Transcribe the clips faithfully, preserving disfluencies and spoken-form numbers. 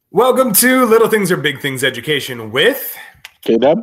Welcome to Little Things Are Big Things Education with K-Dub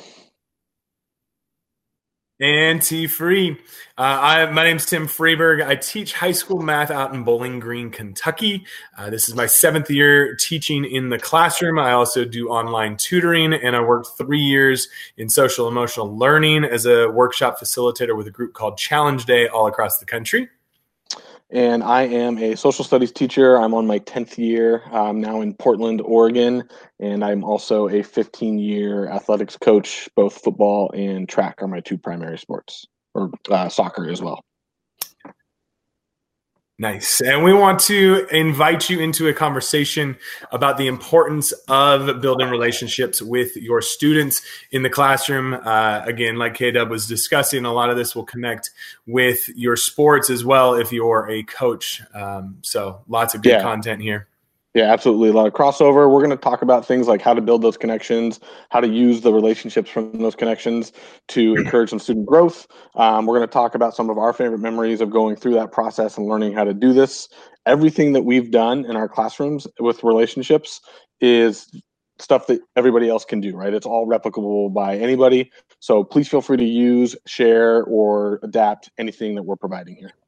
and T-Free. Uh, I, my name's Tim Freeberg. I teach high school math out in Bowling Green, Kentucky. Uh, this is my seventh year teaching in the classroom. I also do online tutoring, and I worked three years in social emotional learning as a workshop facilitator with a group called Challenge Day all across the country. And I am a social studies teacher. I'm on my tenth year. I'm now in Portland, Oregon, and I'm also a fifteen-year athletics coach. Both football and track are my two primary sports, or uh, soccer as well. Nice. And we want to invite you into a conversation about the importance of building relationships with your students in the classroom. Uh, again, like K-Dub was discussing, a lot of this will connect with your sports as well if you're a coach. Um, so lots of good yeah. content here. Yeah, absolutely. A lot of crossover. We're going to talk about things like how to build those connections, how to use the relationships from those connections to encourage some student growth. Um, we're going to talk about some of our favorite memories of going through that process and learning how to do this. Everything that we've done in our classrooms with relationships is stuff that everybody else can do, right? It's all replicable by anybody. So please feel free to use, share, or adapt anything that we're providing here.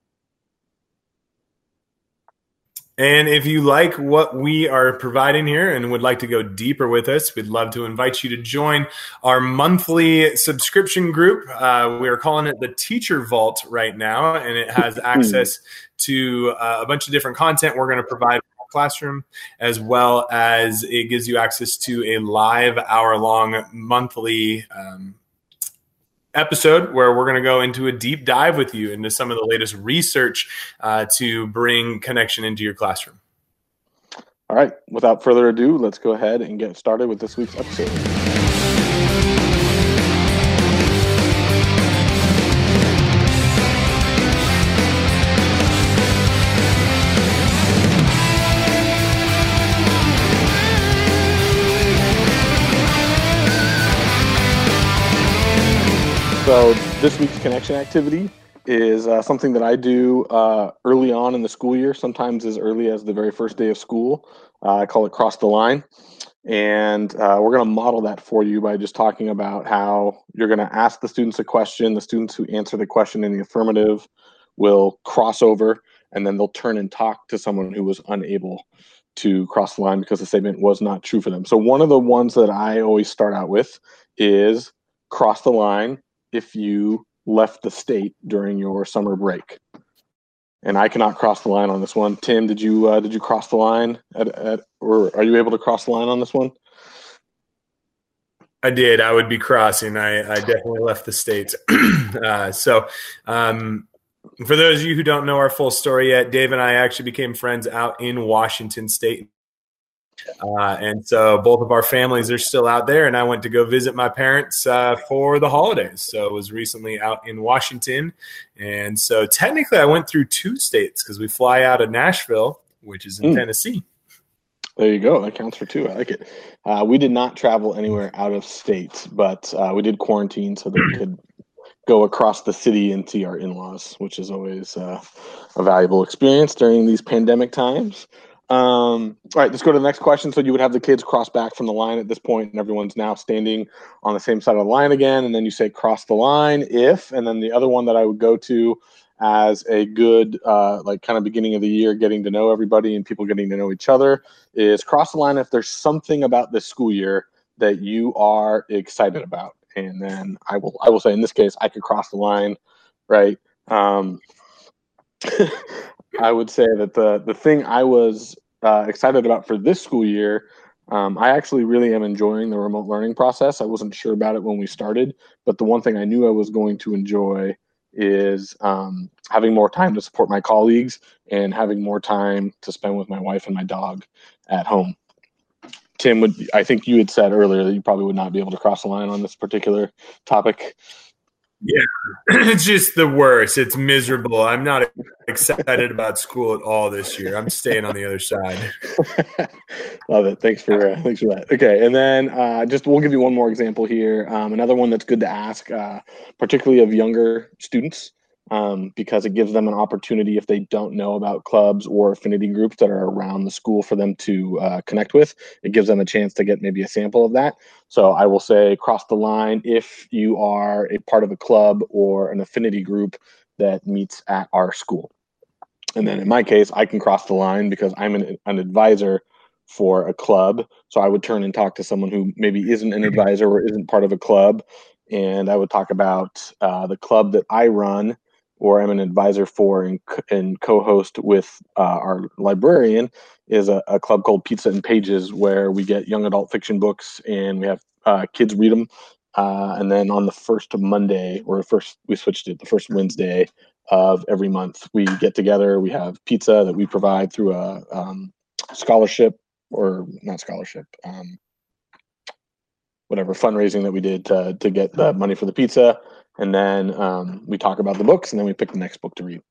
And if you like what we are providing here and would like to go deeper with us, we'd love to invite you to join our monthly subscription group. Uh, we are calling it the Teacher Vault right now, and it has access to uh, a bunch of different content we're going to provide in our classroom, as well as it gives you access to a live hour-long monthly um episode where we're going to go into a deep dive with you into some of the latest research uh, to bring connection into your classroom. All right, without further ado, let's go ahead and get started with this week's episode. So this week's connection activity is uh, something that I do uh, early on in the school year, sometimes as early as the very first day of school. Uh, I call it Cross the Line. And uh, we're going to model that for you by just talking about how you're going to ask the students a question. The students who answer the question in the affirmative will cross over, and then they'll turn and talk to someone who was unable to cross the line because the statement was not true for them. So one of the ones that I always start out with is cross the line if you left the state during your summer break. And I cannot cross the line on this one. Tim, did you uh, did you cross the line at, at or are you able to cross the line on this one? I did. I would be crossing. I, I definitely left the state. uh, so um, for those of you who don't know our full story yet, Dave and I actually became friends out in Washington State. Uh, and so both of our families are still out there, and I went to go visit my parents uh, for the holidays. So I was recently out in Washington. And so technically I went through two states because we fly out of Nashville, which is in mm. Tennessee. There you go. That counts for two. I like it. Uh, we did not travel anywhere out of state, but uh, we did quarantine so that we could go across the city and see our in-laws, which is always uh, a valuable experience during these pandemic times. Um, all right, let's go to the next question. So you would have the kids cross back from the line at this point, and everyone's now standing on the same side of the line again. And then you say cross the line if, and then the other one that I would go to as a good, uh, like kind of beginning of the year, getting to know everybody and people getting to know each other is cross the line if there's something about this school year that you are excited about. And then I will, I will say in this case, I could cross the line, right? Um, I would say that the the thing I was uh, excited about for this school year, um, I actually really am enjoying the remote learning process. I wasn't sure about it when we started, but the one thing I knew I was going to enjoy is um, having more time to support my colleagues and having more time to spend with my wife and my dog at home. Tim, would I think you had said earlier that you probably would not be able to cross the line on this particular topic. Yeah, it's just the worst. It's miserable. I'm not excited about school at all this year. I'm staying on the other side. Love it. Thanks for uh, thanks for that. Okay, and then uh, just we'll give you one more example here. Um, another one that's good to ask, uh, particularly of younger students. um, because it gives them an opportunity if they don't know about clubs or affinity groups that are around the school for them to uh, connect with. It gives them a chance to get maybe a sample of that. So I will say cross the line if you are a part of a club or an affinity group that meets at our school. And then in my case, I can cross the line because I'm an, an advisor for a club. So I would turn and talk to someone who maybe isn't an advisor or isn't part of a club. And I would talk about uh, the club that I run or I'm an advisor for and, and co-host with uh, our librarian is a, a club called Pizza and Pages, where we get young adult fiction books and we have uh, kids read them. Uh, and then on the first Monday, or first, we switched it, the first Wednesday of every month, we get together. We have pizza that we provide through a um, scholarship, or not scholarship, um, whatever fundraising that we did to, to get the money for the pizza. And then um, we talk about the books, and then we pick the next book to read.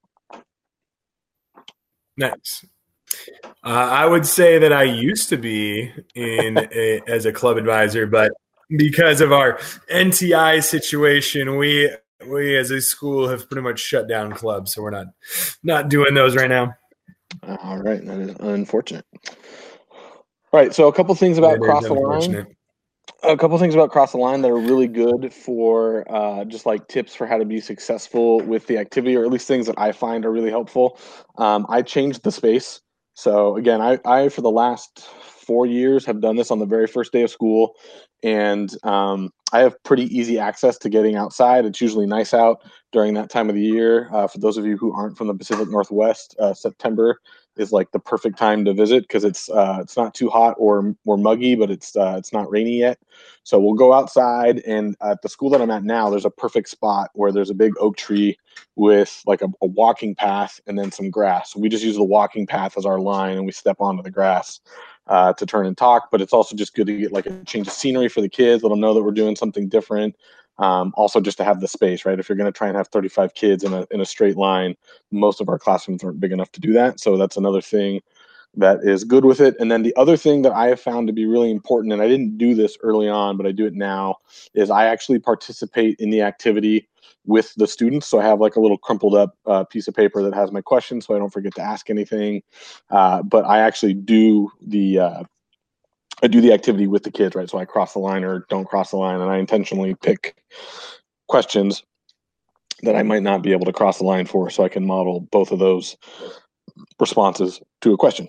Nice. Uh, I would say that I used to be in a, as a club advisor, but because of our N T I situation, we we as a school have pretty much shut down clubs, so we're not not doing those right now. All right, that is unfortunate. All right, so a couple things about Cross the Line. A couple things about Cross the Line that are really good for uh, just like tips for how to be successful with the activity, or at least things that I find are really helpful. Um, I changed the space. So again, I, I, for the last four years have done this on the very first day of school, and um, I have pretty easy access to getting outside. It's usually nice out during that time of the year. Uh, for those of you who aren't from the Pacific Northwest, uh, September is like the perfect time to visit because it's uh, it's not too hot or or muggy, but it's uh, it's not rainy yet. So we'll go outside, and at the school that I'm at now, there's a perfect spot where there's a big oak tree with like a, a walking path and then some grass. So we just use the walking path as our line, and we step onto the grass uh, to turn and talk. But it's also just good to get like a change of scenery for the kids, let them know that we're doing something different. Um, also, just to have the space, right? If you're going to try and have thirty-five kids in a in a straight line, most of our classrooms aren't big enough to do that. So that's another thing that is good with it. And then the other thing that I have found to be really important, and I didn't do this early on, but I do it now, is I actually participate in the activity with the students. So I have like a little crumpled up uh, piece of paper that has my questions, so I don't forget to ask anything. Uh, but I actually do the uh, I do the activity with the kids, right? So I cross the line or don't cross the line, and I intentionally pick questions that I might not be able to cross the line for, so I can model both of those responses to a question.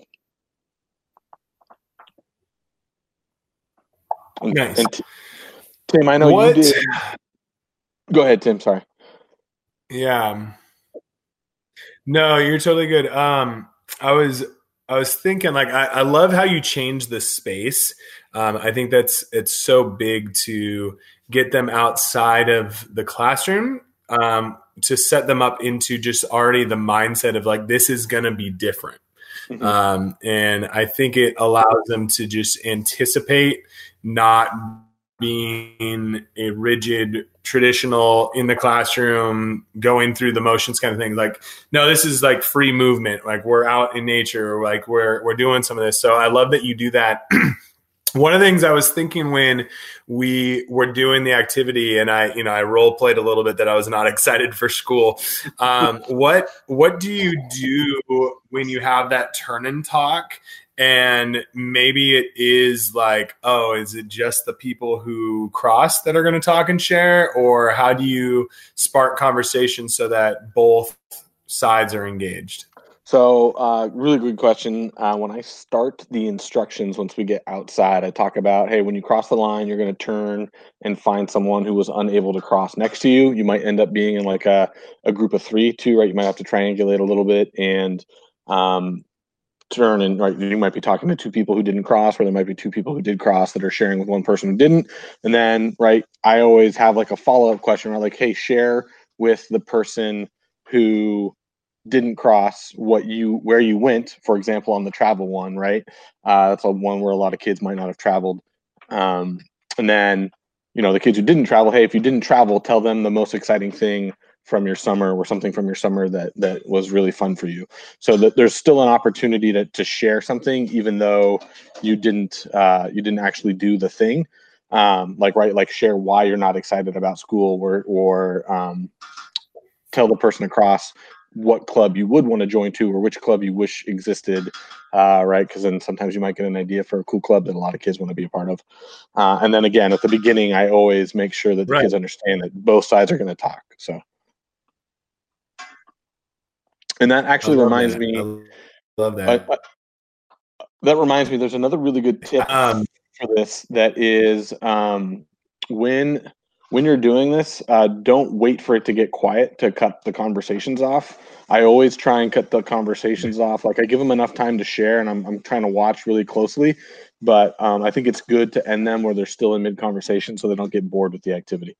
And, nice. And t- Tim, I know what? you did. Go ahead, Tim. Sorry. Yeah. No, you're totally good. Um, I was I was thinking, like, I, I love how you change the space. Um, I think that's it's so big to get them outside of the classroom, um, to set them up into just already the mindset of like, this is going to be different. Mm-hmm. Um, and I think it allows them to just anticipate not being a rigid, traditional in the classroom, going through the motions kind of thing. Like, no, this is like free movement. Like, we're out in nature. Like, we're, we're doing some of this. So I love that you do that. One of the things I was thinking when we were doing the activity, and I, you know, I role played a little bit that I was not excited for school. Um, what, what do you do when you have that turn and talk? And maybe it is like, oh, is it just the people who cross that are going to talk and share? Or how do you spark conversation so that both sides are engaged? So uh, really good question. Uh, when I start the instructions, once we get outside, I talk about, hey, when you cross the line, you're going to turn and find someone who was unable to cross next to you. You might end up being in like a, a group of three, two, right? You might have to triangulate a little bit and um, turn and right. You might be talking to two people who didn't cross, or there might be two people who did cross that are sharing with one person who didn't. And then, right, I always have like a follow-up question, right? Like, hey, share with the person who didn't cross what you where you went, for example, on the travel one, right? Uh, that's a one where a lot of kids might not have traveled. Um, and then, you know, the kids who didn't travel, hey, if you didn't travel, tell them the most exciting thing from your summer or something from your summer that that was really fun for you. So that there's still an opportunity to to share something, even though you didn't uh, you didn't actually do the thing. Um, like right, like share why you're not excited about school, or or um, tell the person across what club you would want to join to, or which club you wish existed, uh, right? Because then sometimes you might get an idea for a cool club that a lot of kids want to be a part of. Uh, and then again, at the beginning, I always make sure that the Right. kids understand that both sides are going to talk. So, and that actually reminds that. me. I love that. Uh, that reminds me. There's another really good tip um, for this. That is um, when. When you're doing this, uh, don't wait for it to get quiet to cut the conversations off. I always try and cut the conversations off. Like I give them enough time to share, and I'm I'm trying to watch really closely. But um, I think it's good to end them where they're still in mid conversation, so they don't get bored with the activity.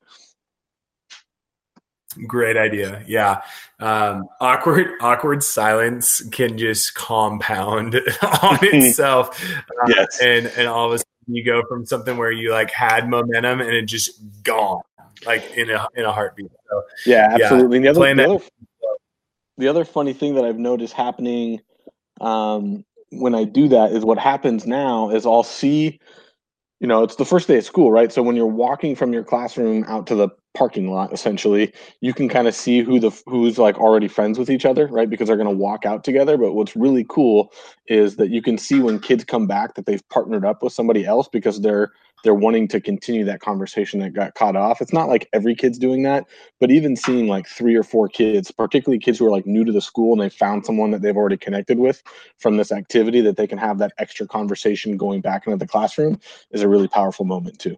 Great idea. Yeah. Um, awkward, awkward silence can just compound on itself. Uh, yes. And, and all of a sudden you go from something where you like had momentum and it just gone like in a, in a heartbeat. So, yeah, absolutely. Yeah, and the, other, the, that- other, the other funny thing that I've noticed happening um, when I do that is what happens now is I'll see, you know, it's the first day of school, right? So when you're walking from your classroom out to the parking lot, essentially, you can kind of see who the who's like already friends with each other, right? Because they're going to walk out together. But what's really cool is that you can see when kids come back that they've partnered up with somebody else because they're they're wanting to continue that conversation that got cut off. It's not like every kid's doing that, but even seeing like three or four kids, particularly kids who are like new to the school and they found someone that they've already connected with from this activity that they can have that extra conversation going back into the classroom is a really powerful moment too.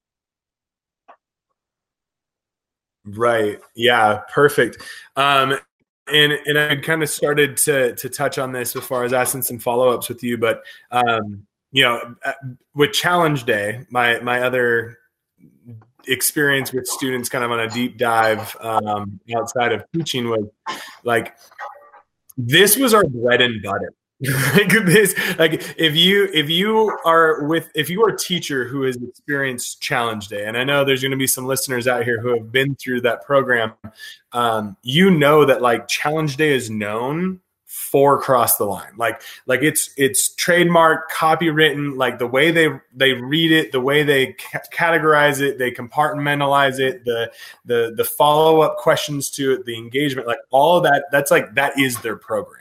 Right. Yeah. Perfect. Um, and and I kind of started to to touch on this as far as asking some follow ups with you, but um, you know, with Challenge Day, my my other experience with students, kind of on a deep dive um, outside of teaching, was like this was our bread and butter. like this, like if you if you are with if you are a teacher who has experienced Challenge Day, and I know there's going to be some listeners out here who have been through that program, um, you know that like Challenge Day is known for Cross the Line. Like like it's it's trademark, copywritten. Like the way they they read it, the way they ca- categorize it, they compartmentalize it, the the the follow up questions to it, the engagement, like all of that. That's like that is their program.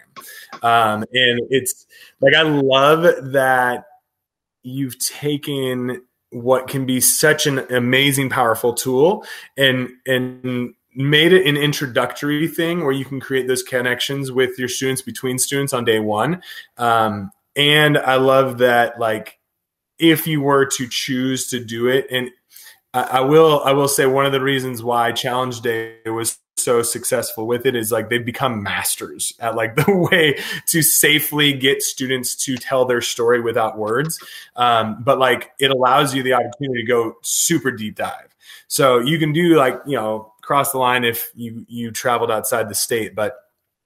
Um, and it's like, I love that you've taken what can be such an amazing, powerful tool and, and made it an introductory thing where you can create those connections with your students, between students on day one. Um, and I love that, like, if you were to choose to do it, and I, I will, I will say one of the reasons why Challenge Day was so successful with it is like they've become masters at like the way to safely get students to tell their story without words. Um, but like it allows you the opportunity to go super deep dive. So you can do like, you know, Cross the Line if you, you traveled outside the state, but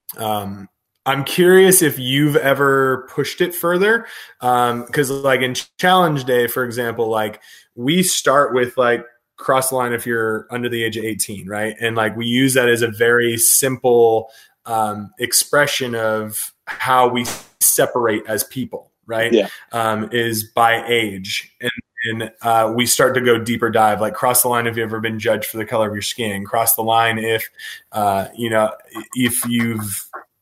um, I'm curious if you've ever pushed it further. Um, cause like in Challenge Day, for example, like we start with like, cross the line if you're under the age of eighteen, right? And like we use that as a very simple um, expression of how we separate as people, right? Yeah. Um, is by age. And, and uh, we start to go deeper dive, like cross the line if you've ever been judged for the color of your skin, cross the line if, uh, you know, if you've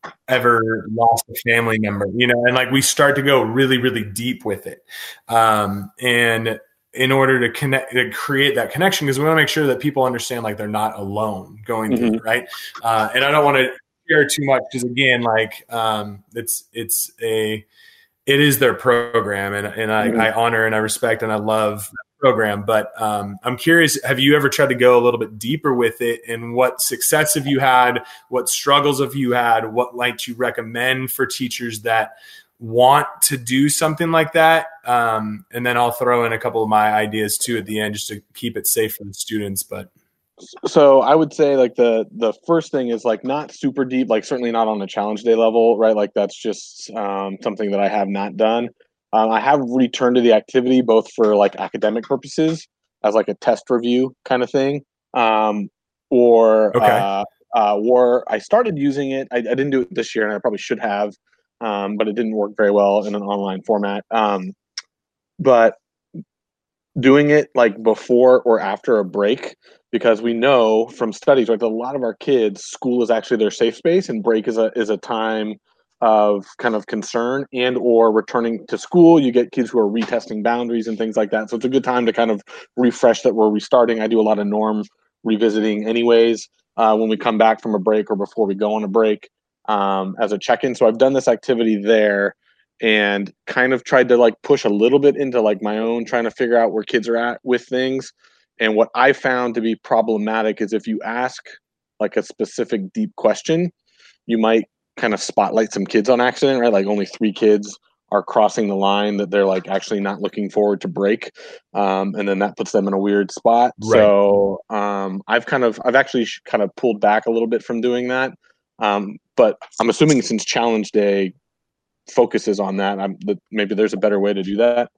ever lost a family member, you know, and like we start to go really, really deep with it. Um, and in order to connect, to create that connection, because we want to make sure that people understand like they're not alone going Mm-hmm. through it, right? Uh, and I don't want to share too much because again, like um, it's it's a it is their program, and and I, mm-hmm. I honor and I respect and I love that program. But um, I'm curious, have you ever tried to go a little bit deeper with it, and what success have you had? What struggles have you had? What might you recommend for teachers that want to do something like that? Um, and then I'll throw in a couple of my ideas too at the end, just to keep it safe for the students. But so I would say like the, the first thing is like not super deep, like certainly not on a Challenge Day level, right? Like that's just um, something that I have not done. Um, I have returned to the activity both for like academic purposes as like a test review kind of thing. Um, or, okay. uh, uh, or I started using it. I, I didn't do it this year and I probably should have. Um, but it didn't work very well in an online format. Um, but doing it like before or after a break, because we know from studies, right, that a lot of our kids, school is actually their safe space, and break is a is a time of kind of concern and or returning to school. You get kids who are retesting boundaries and things like that. So it's a good time to kind of refresh that we're restarting. I do a lot of norm revisiting anyways uh, when we come back from a break or before we go on a break um, as a check-in. So I've done this activity there and kind of tried to like push a little bit into like my own trying to figure out where kids are at with things. And what I found to be problematic is if you ask like a specific deep question, you might kind of spotlight some kids on accident, right? Like only three kids are crossing the line that they're like actually not looking forward to break. Um, and then that puts them in a weird spot. Right. So um, I've kind of, I've actually kind of pulled back a little bit from doing that. Um, but I'm assuming since Challenge Day focuses on that, I'm, that maybe there's a better way to do that.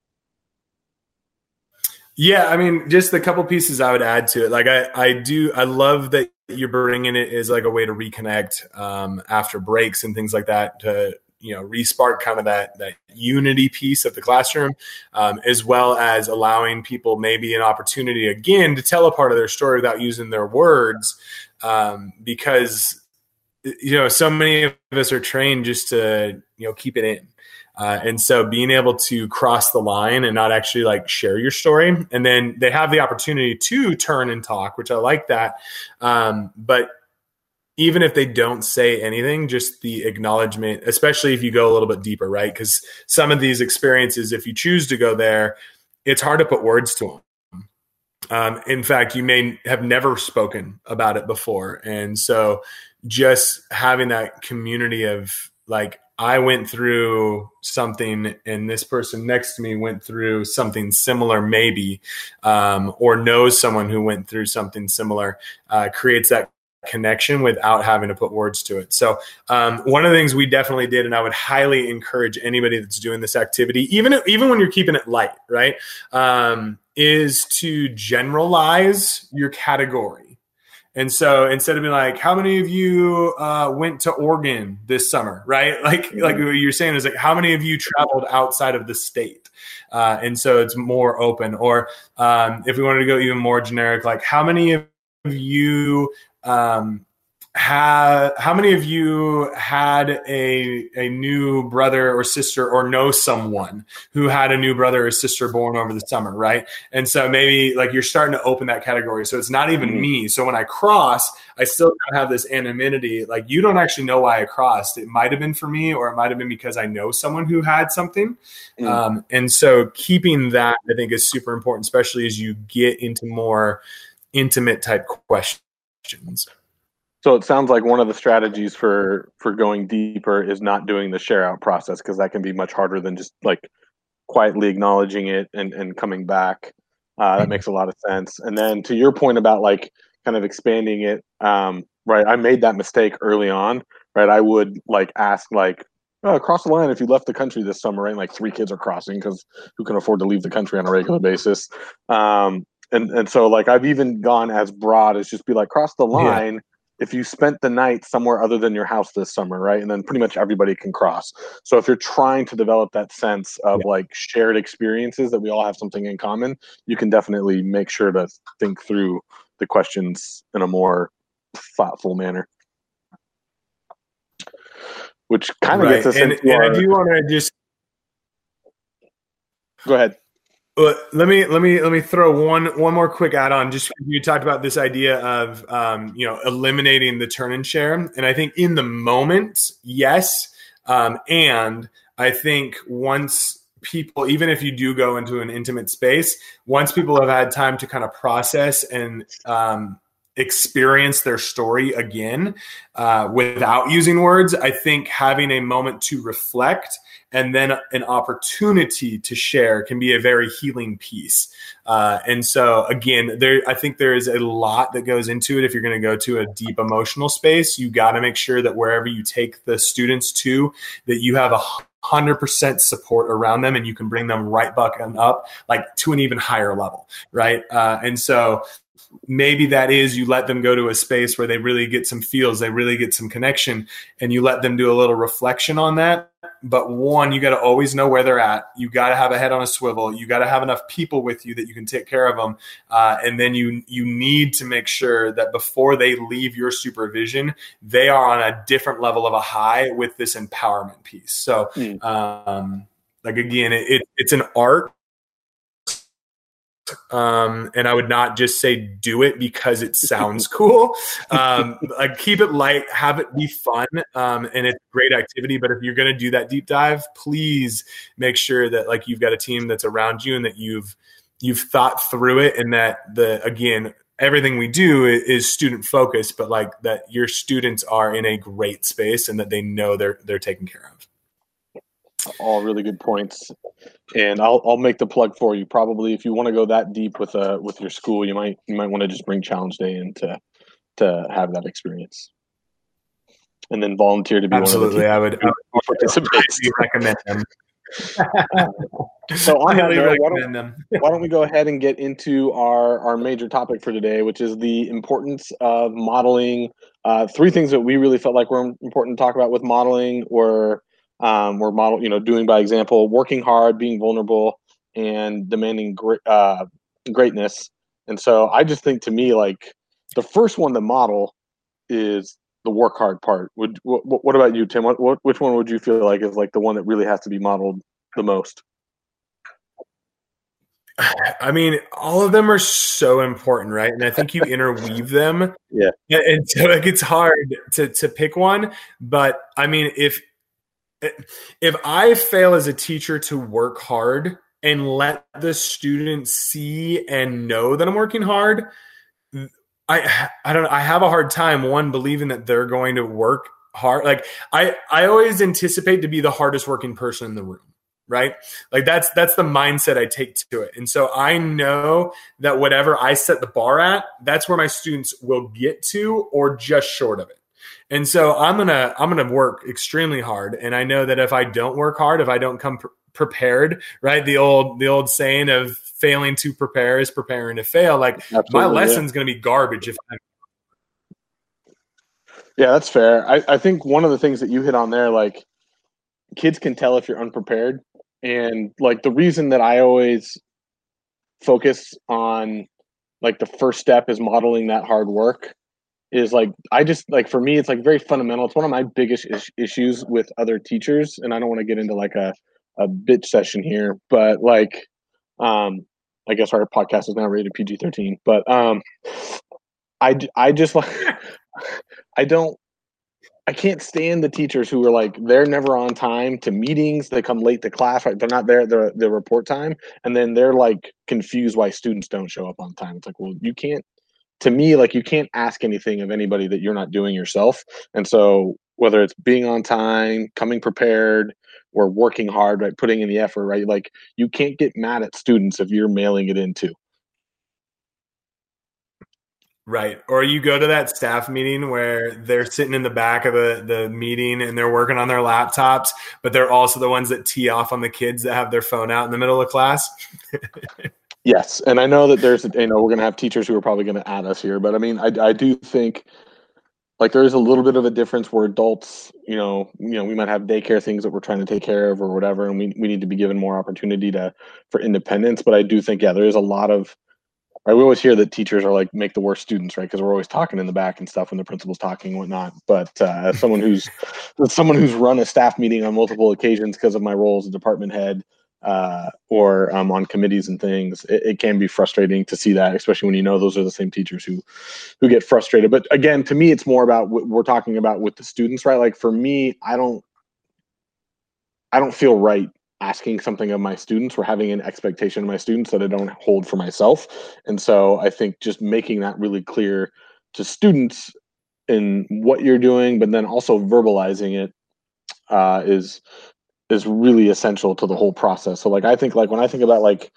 Yeah, I mean, just a couple pieces I would add to it. Like I, I do, I love that you're bringing it as like a way to reconnect um, after breaks and things like that to, you know, re-spark kind of that that unity piece of the classroom, um, as well as allowing people maybe an opportunity again to tell a part of their story without using their words, um, because you know so many of us are trained just to you know keep it in. Uh, and so being able to cross the line and not actually like share your story, and then they have the opportunity to turn and talk, which I like that. Um, but even if they don't say anything, just the acknowledgement, especially if you go a little bit deeper, right? Because some of these experiences, if you choose to go there, it's hard to put words to them. Um, in fact, you may have never spoken about it before. And so just having that community of like, I went through something and this person next to me went through something similar, maybe, um, or knows someone who went through something similar, uh, creates that connection without having to put words to it. So um, one of the things we definitely did, and I would highly encourage anybody that's doing this activity, even, even when you're keeping it light, right, um, is to generalize your category. And so instead of being like, how many of you uh, went to Oregon this summer, right? Like, mm-hmm. like what you're saying is like, how many of you traveled outside of the state? Uh, and so it's more open. Or um, if we wanted to go even more generic, like how many of you um, have, how many of you had a, a new brother or sister or know someone who had a new brother or sister born over the summer, right? And so maybe like you're starting to open that category. So it's not even mm-hmm. me. So when I cross, I still kind of have this anonymity. Like you don't actually know why I crossed. It might have been for me, or it might have been because I know someone who had something. Mm-hmm. Um, and so keeping that, I think, is super important, especially as you get into more intimate type questions. So it sounds like one of the strategies for, for going deeper is not doing the share out process, because that can be much harder than just like quietly acknowledging it and, and coming back. Uh, that makes a lot of sense. And then to your point about like kind of expanding it, um, right, I made that mistake early on, right? I would like ask like, oh, across the line if you left the country this summer, right? And like three kids are crossing because who can afford to leave the country on a regular basis? Um, and, and so like I've even gone as broad as just be like, cross the line. Yeah. If you spent the night somewhere other than your house this summer, right? And then pretty much everybody can cross. So if you're trying to develop that sense of yeah. like shared experiences that we all have something in common, you can definitely make sure to think through the questions in a more thoughtful manner. Which kind of right. gets us and, into and our... I do want to just... Go ahead. Well, let me let me let me throw one one more quick add on. Just you talked about this idea of um, you know eliminating the turn and share, and I think in the moment, yes, um, and I think once people, even if you do go into an intimate space, once people have had time to kind of process and um, experience their story again uh, without using words, I think having a moment to reflect and then an opportunity to share can be a very healing piece. Uh, and so again, there, I think there is a lot that goes into it. If you're going to go to a deep emotional space, you got to make sure that wherever you take the students to, that you have a hundred percent support around them and you can bring them right back and up, like to an even higher level. Right. Uh, and so maybe that is you let them go to a space where they really get some feels, they really get some connection, and you let them do a little reflection on that. But one, you got to always know where they're at. You got to have a head on a swivel. You got to have enough people with you that you can take care of them. Uh, and then you you need to make sure that before they leave your supervision, they are on a different level of a high with this empowerment piece. So, mm. um, like, again, it, it, it's an art. Um, and I would not just say do it because it sounds cool. Um, like keep it light, have it be fun, um, and it's great activity. But if you're going to do that deep dive, please make sure that like you've got a team that's around you and that you've you've thought through it, and that the again everything we do is student focused, but like that your students are in a great space and that they know they're they're taken care of. All really good points, and I'll I'll make the plug for you. Probably, if you want to go that deep with uh with your school, you might you might want to just bring Challenge Day in to to have that experience, and then volunteer to be absolutely. One I would, I would participate. recommend them. So on that note, why don't, them. why don't we go ahead and get into our our major topic for today, which is the importance of modeling. Uh, three things that we really felt like were important to talk about with modeling were. Um, we're model, you know, doing by example, working hard, being vulnerable, and demanding great uh, greatness. And so I just think to me, like the first one to model is the work hard part. Would what, what about you, Tim? What, what which one would you feel like is like the one that really has to be modeled the most? I mean, all of them are so important, right? And I think you interweave them. Yeah. And so like it's hard to to pick one, but I mean, if If I fail as a teacher to work hard and let the students see and know that I'm working hard, I I don't I have a hard time one believing that they're going to work hard. Like I I always anticipate to be the hardest working person in the room, right? Like that's that's the mindset I take to it. And so I know that whatever I set the bar at, that's where my students will get to or just short of it. And so I'm gonna I'm gonna work extremely hard, and I know that if I don't work hard, if I don't come pre- prepared, right? The old the old saying of failing to prepare is preparing to fail. Like Absolutely, my lesson's yeah. gonna be garbage if I'm. Yeah, that's fair. I, I think one of the things that you hit on there, like kids can tell if you're unprepared, and like the reason that I always focus on like the first step is modeling that hard work. Is like I just like for me it's like very fundamental. It's one of my biggest is- issues with other teachers, and I don't want to get into like a a bitch session here, but like um I guess our podcast is now rated P G thirteen, but um I I just like I don't I can't stand the teachers who are like they're never on time to meetings, they come late to class, right? They're not there at their their report time, and then they're like confused why students don't show up on time. It's like, well, you can't. To me, like you can't ask anything of anybody that you're not doing yourself. And so whether it's being on time, coming prepared, or working hard, right, putting in the effort, right, like you can't get mad at students if you're mailing it in too. Right. Or you go to that staff meeting where they're sitting in the back of the, the meeting and they're working on their laptops, but they're also the ones that tee off on the kids that have their phone out in the middle of class. Yes, and I know that there's, you know, we're going to have teachers who are probably going to add us here, but I mean, I, I do think like there is a little bit of a difference where adults, you know, you know, we might have daycare things that we're trying to take care of or whatever, and we we need to be given more opportunity to for independence. But I do think, yeah, there is a lot of, right, we always hear that teachers are like make the worst students, right? Because we're always talking in the back and stuff when the principal's talking and whatnot. But uh, as someone who's as someone who's run a staff meeting on multiple occasions because of my role as a department head. Uh, or um, on committees and things, it, it can be frustrating to see that, especially when you know those are the same teachers who who get frustrated. But again, to me, it's more about what we're talking about with the students, right? Like for me, I don't, I don't feel right asking something of my students or having an expectation of my students that I don't hold for myself. And so I think just making that really clear to students in what you're doing, but then also verbalizing it uh, is. is really essential to the whole process. So like, I think like when I think about like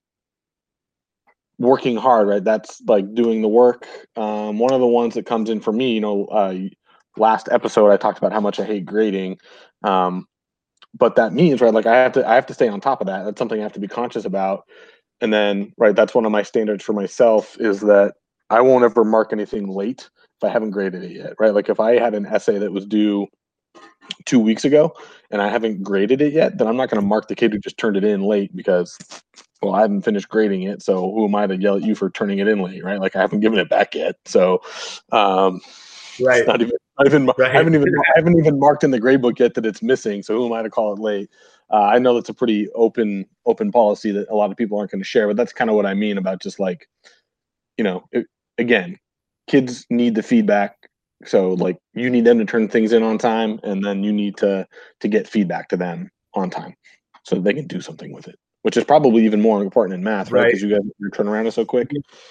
working hard, right, that's like doing the work. Um, one of the ones that comes in for me, you know, uh, last episode, I talked about how much I hate grading. Um, but that means, right, like I have to, I have to stay on top of that. That's something I have to be conscious about. And then, right, that's one of my standards for myself is that I won't ever mark anything late if I haven't graded it yet, right? Like if I had an essay that was due two weeks ago and I haven't graded it yet, then I'm not going to mark the kid who just turned it in late because, well, I haven't finished grading it. So who am I to yell at you for turning it in late, right? Like I haven't given it back yet. So, um, right. It's not even, not even right. I haven't even, I haven't even marked in the grade book yet that it's missing. So who am I to call it late? Uh, I know that's a pretty open, open policy that a lot of people aren't going to share, but that's kind of what I mean about just like, you know, it, again, kids need the feedback. So like you need them to turn things in on time, and then you need to to get feedback to them on time so that they can do something with it, which is probably even more important in math, right? Because right. you guys, your turnaround is so quick.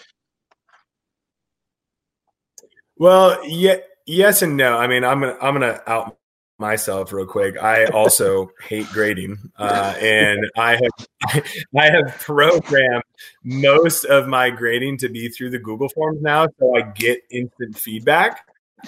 Well, yeah, yes and no. I mean, I'm gonna I'm gonna out myself real quick. I also hate grading, uh, and I have I have programmed most of my grading to be through the Google Forms now, so I get instant feedback.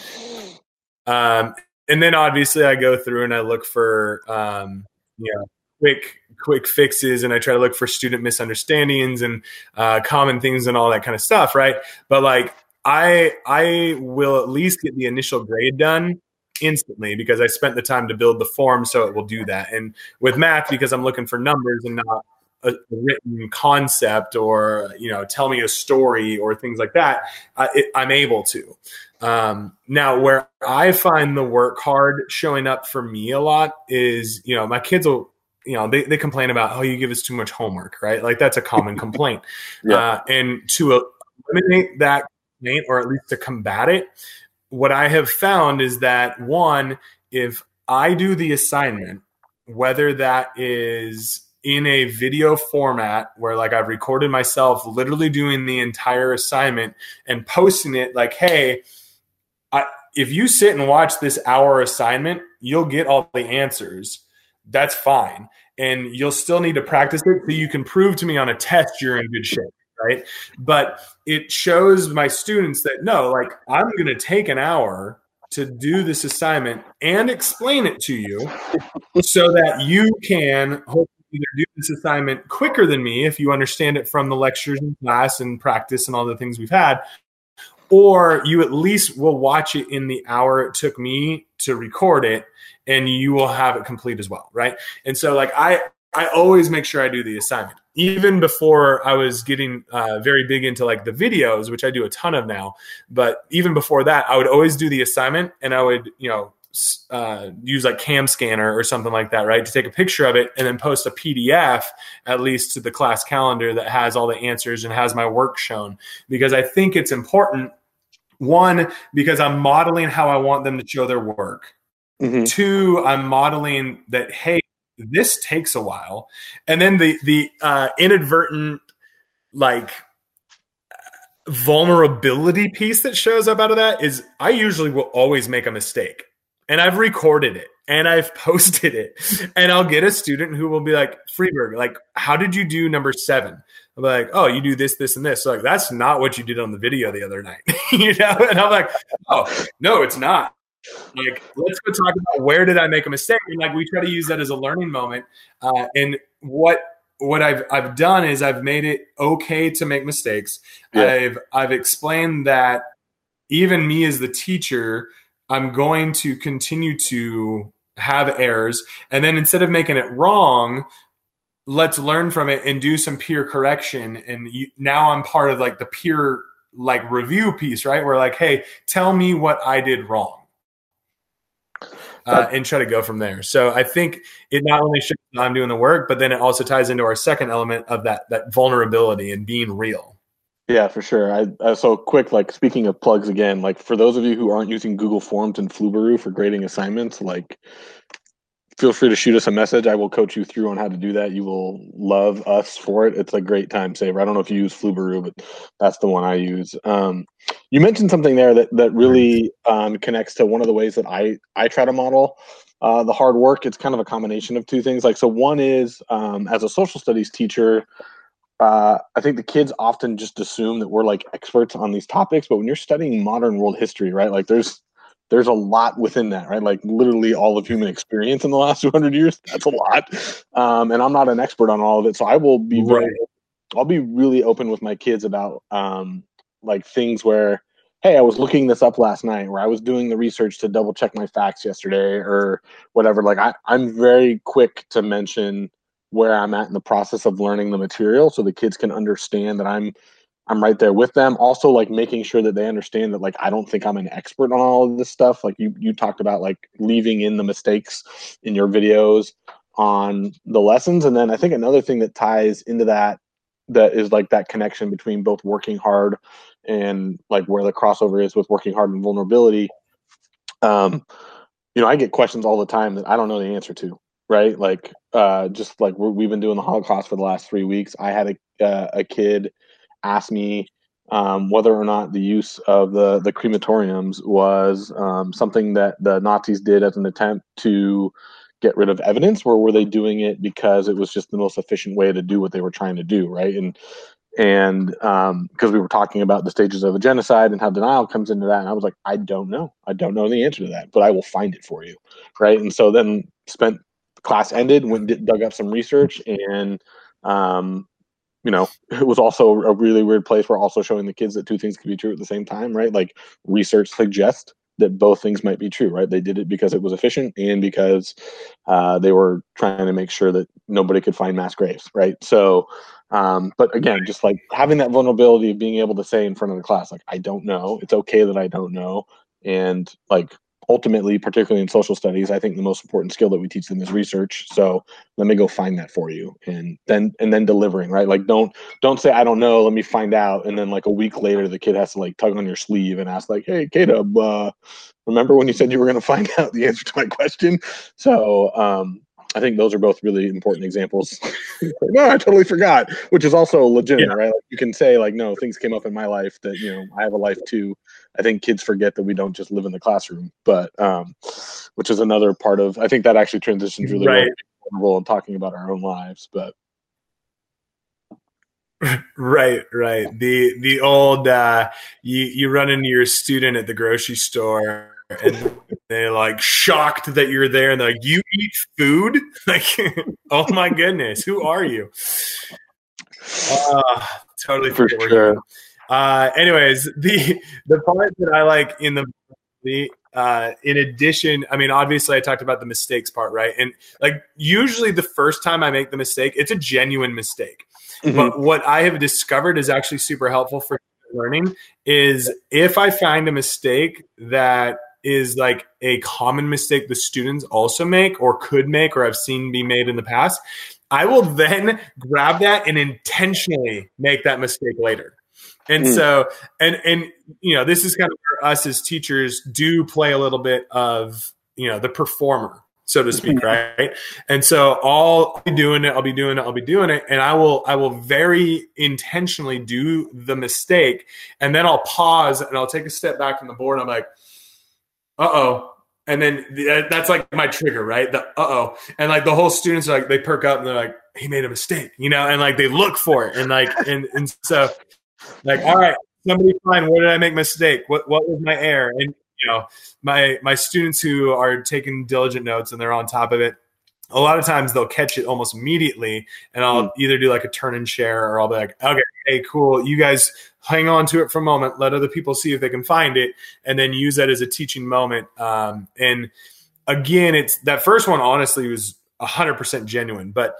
Um, and then obviously I go through and I look for um, you know quick quick fixes, and I try to look for student misunderstandings and uh, common things and all that kind of stuff, right? But like I I will at least get the initial grade done instantly because I spent the time to build the form, so it will do that. And with math, because I'm looking for numbers and not a written concept or, you know, tell me a story or things like that, uh, it, I'm able to. Um, now, where I find the work hard showing up for me a lot is, you know, my kids will, you know, they, they complain about, oh, you give us too much homework, right? Like that's a common complaint. Yeah. Uh, and to eliminate that complaint, or at least to combat it, what I have found is that, one, if I do the assignment, whether that is in a video format where like I've recorded myself literally doing the entire assignment and posting it like, hey, I, if you sit and watch this hour assignment, you'll get all the answers. That's fine. And you'll still need to practice it so you can prove to me on a test you're in good shape. Right. But it shows my students that no, like I'm going to take an hour to do this assignment and explain it to you so that you can hopefully either do this assignment quicker than me if you understand it from the lectures in class and practice and all the things we've had, or you at least will watch it in the hour it took me to record it and you will have it complete as well. Right. And so like I, I always make sure I do the assignment. Even before I was getting uh, very big into like the videos, which I do a ton of now, but even before that, I would always do the assignment and I would, you know, uh, use like Cam Scanner or something like that, right? To take a picture of it and then post a P D F at least to the class calendar that has all the answers and has my work shown, because I think it's important. One, because I'm modeling how I want them to show their work. Mm-hmm. Two, I'm modeling that, hey, this takes a while. And then the the uh, inadvertent like vulnerability piece that shows up out of that is I usually will always make a mistake. And I've recorded it and I've posted it. And I'll get a student who will be like, Freeberg, like, how did you do number seven? I'll be like, oh, you do this, this, and this. So like, that's not what you did on the video the other night. You know? And I'm like, oh, no, it's not. Like, let's go talk about where did I make a mistake? And like, we try to use that as a learning moment. Uh, and what what I've I've done is I've made it okay to make mistakes. Yeah. I've I've explained that even me as the teacher, I'm going to continue to have errors. And then instead of making it wrong, let's learn from it and do some peer correction. And you, now I'm part of like the peer like review piece, right? Where like, hey, tell me what I did wrong. Uh, and try to go from there. So I think it not only shows that I'm doing the work, but then it also ties into our second element of that that vulnerability and being real. Yeah, for sure. I uh, so quick, like speaking of plugs again, like for those of you who aren't using Google Forms and Flubaroo for grading assignments, like feel free to shoot us a message. I will coach you through on how to do that. You will love us for it. It's a great time saver. I don't know if you use Flubaroo, but that's the one I use. Um, you mentioned something there that that really um, connects to one of the ways that I I try to model uh, the hard work. It's kind of a combination of two things. Like, so one is um, as a social studies teacher, uh, I think the kids often just assume that we're like experts on these topics, but when you're studying modern world history, right? Like there's there's a lot within that, right? Like literally all of human experience in the last two hundred years. That's a lot. Um, and I'm not an expert on all of it. So I will be very, right. I'll be really open with my kids about um, like things where, hey, I was looking this up last night, or I was doing the research to double check my facts yesterday, or whatever. Like I, I'm very quick to mention where I'm at in the process of learning the material, so the kids can understand that I'm I'm right there with them. Also, like making sure that they understand that like I don't think I'm an expert on all of this stuff. Like you you talked about like leaving in the mistakes in your videos on the lessons. And then I think another thing that ties into that that is like that connection between both working hard and like where the crossover is with working hard and vulnerability. Um, you know, I get questions all the time that I don't know the answer to, right? Like, uh, just like we're, we've been doing the Holocaust for the last three weeks. I had a, uh, a kid ask me um, whether or not the use of the, the crematoriums was um, something that the Nazis did as an attempt to get rid of evidence, or were they doing it because it was just the most efficient way to do what they were trying to do, right? And and um, because we were talking about the stages of a genocide and how denial comes into that, and I was like, I don't know, I don't know the answer to that, but I will find it for you, right? And so then spent class ended, went did, dug up some research, and um, you know, it was also a really weird place for also showing the kids that two things can be true at the same time, right? Like research suggests that both things might be true, right? They did it because it was efficient and because uh, they were trying to make sure that nobody could find mass graves, right? So, um, but again, just like having that vulnerability of being able to say in front of the class, like, I don't know, it's okay that I don't know. And like, ultimately, particularly in social studies, I think the most important skill that we teach them is research. So let me go find that for you, and then and then delivering, right? Like don't don't say I don't know, let me find out, and then like a week later the kid has to like tug on your sleeve and ask like, hey Caleb, uh, remember when you said you were going to find out the answer to my question? So um, I think those are both really important examples. No, I totally forgot, which is also legitimate, yeah. Right? Like you can say like, no, things came up in my life that, you know, I have a life too. I think kids forget that we don't just live in the classroom, but um, which is another part of, I think that actually transitions really right. well in talking about our own lives, but. Right, right. The the old uh, you you run into your student at the grocery store and they're like shocked that you're there, and they're like, "You eat food?" Like, oh my goodness, who are you? Uh, totally for sure. Uh, anyways, the the part that I like in the the uh, in addition, I mean, obviously, I talked about the mistakes part, right? And like usually, the first time I make the mistake, it's a genuine mistake. Mm-hmm. But what I have discovered is actually super helpful for learning is if I find a mistake that is like a common mistake the students also make or could make or I've seen be made in the past, I will then grab that and intentionally make that mistake later. And mm. so, and, and, you know, this is kind of where us as teachers do play a little bit of, you know, the performer, so to speak, right? And so I'll be doing it, I'll be doing it, I'll be doing it. And I will, I will very intentionally do the mistake. And then I'll pause and I'll take a step back from the board. And I'm like, uh-oh. And then that's like my trigger, right? The uh-oh. And like the whole students are like, they perk up and they're like, he made a mistake, you know? And like, they look for it. And like, and, and so like, all right, somebody find, where did I make a mistake? What, what was my error? And, you know, my my students who are taking diligent notes and they're on top of it, a lot of times they'll catch it almost immediately, and I'll mm. either do like a turn and share, or I'll be like, okay, hey, cool, you guys hang on to it for a moment, let other people see if they can find it, and then use that as a teaching moment. Um, and again, it's that first one honestly was one hundred percent genuine, but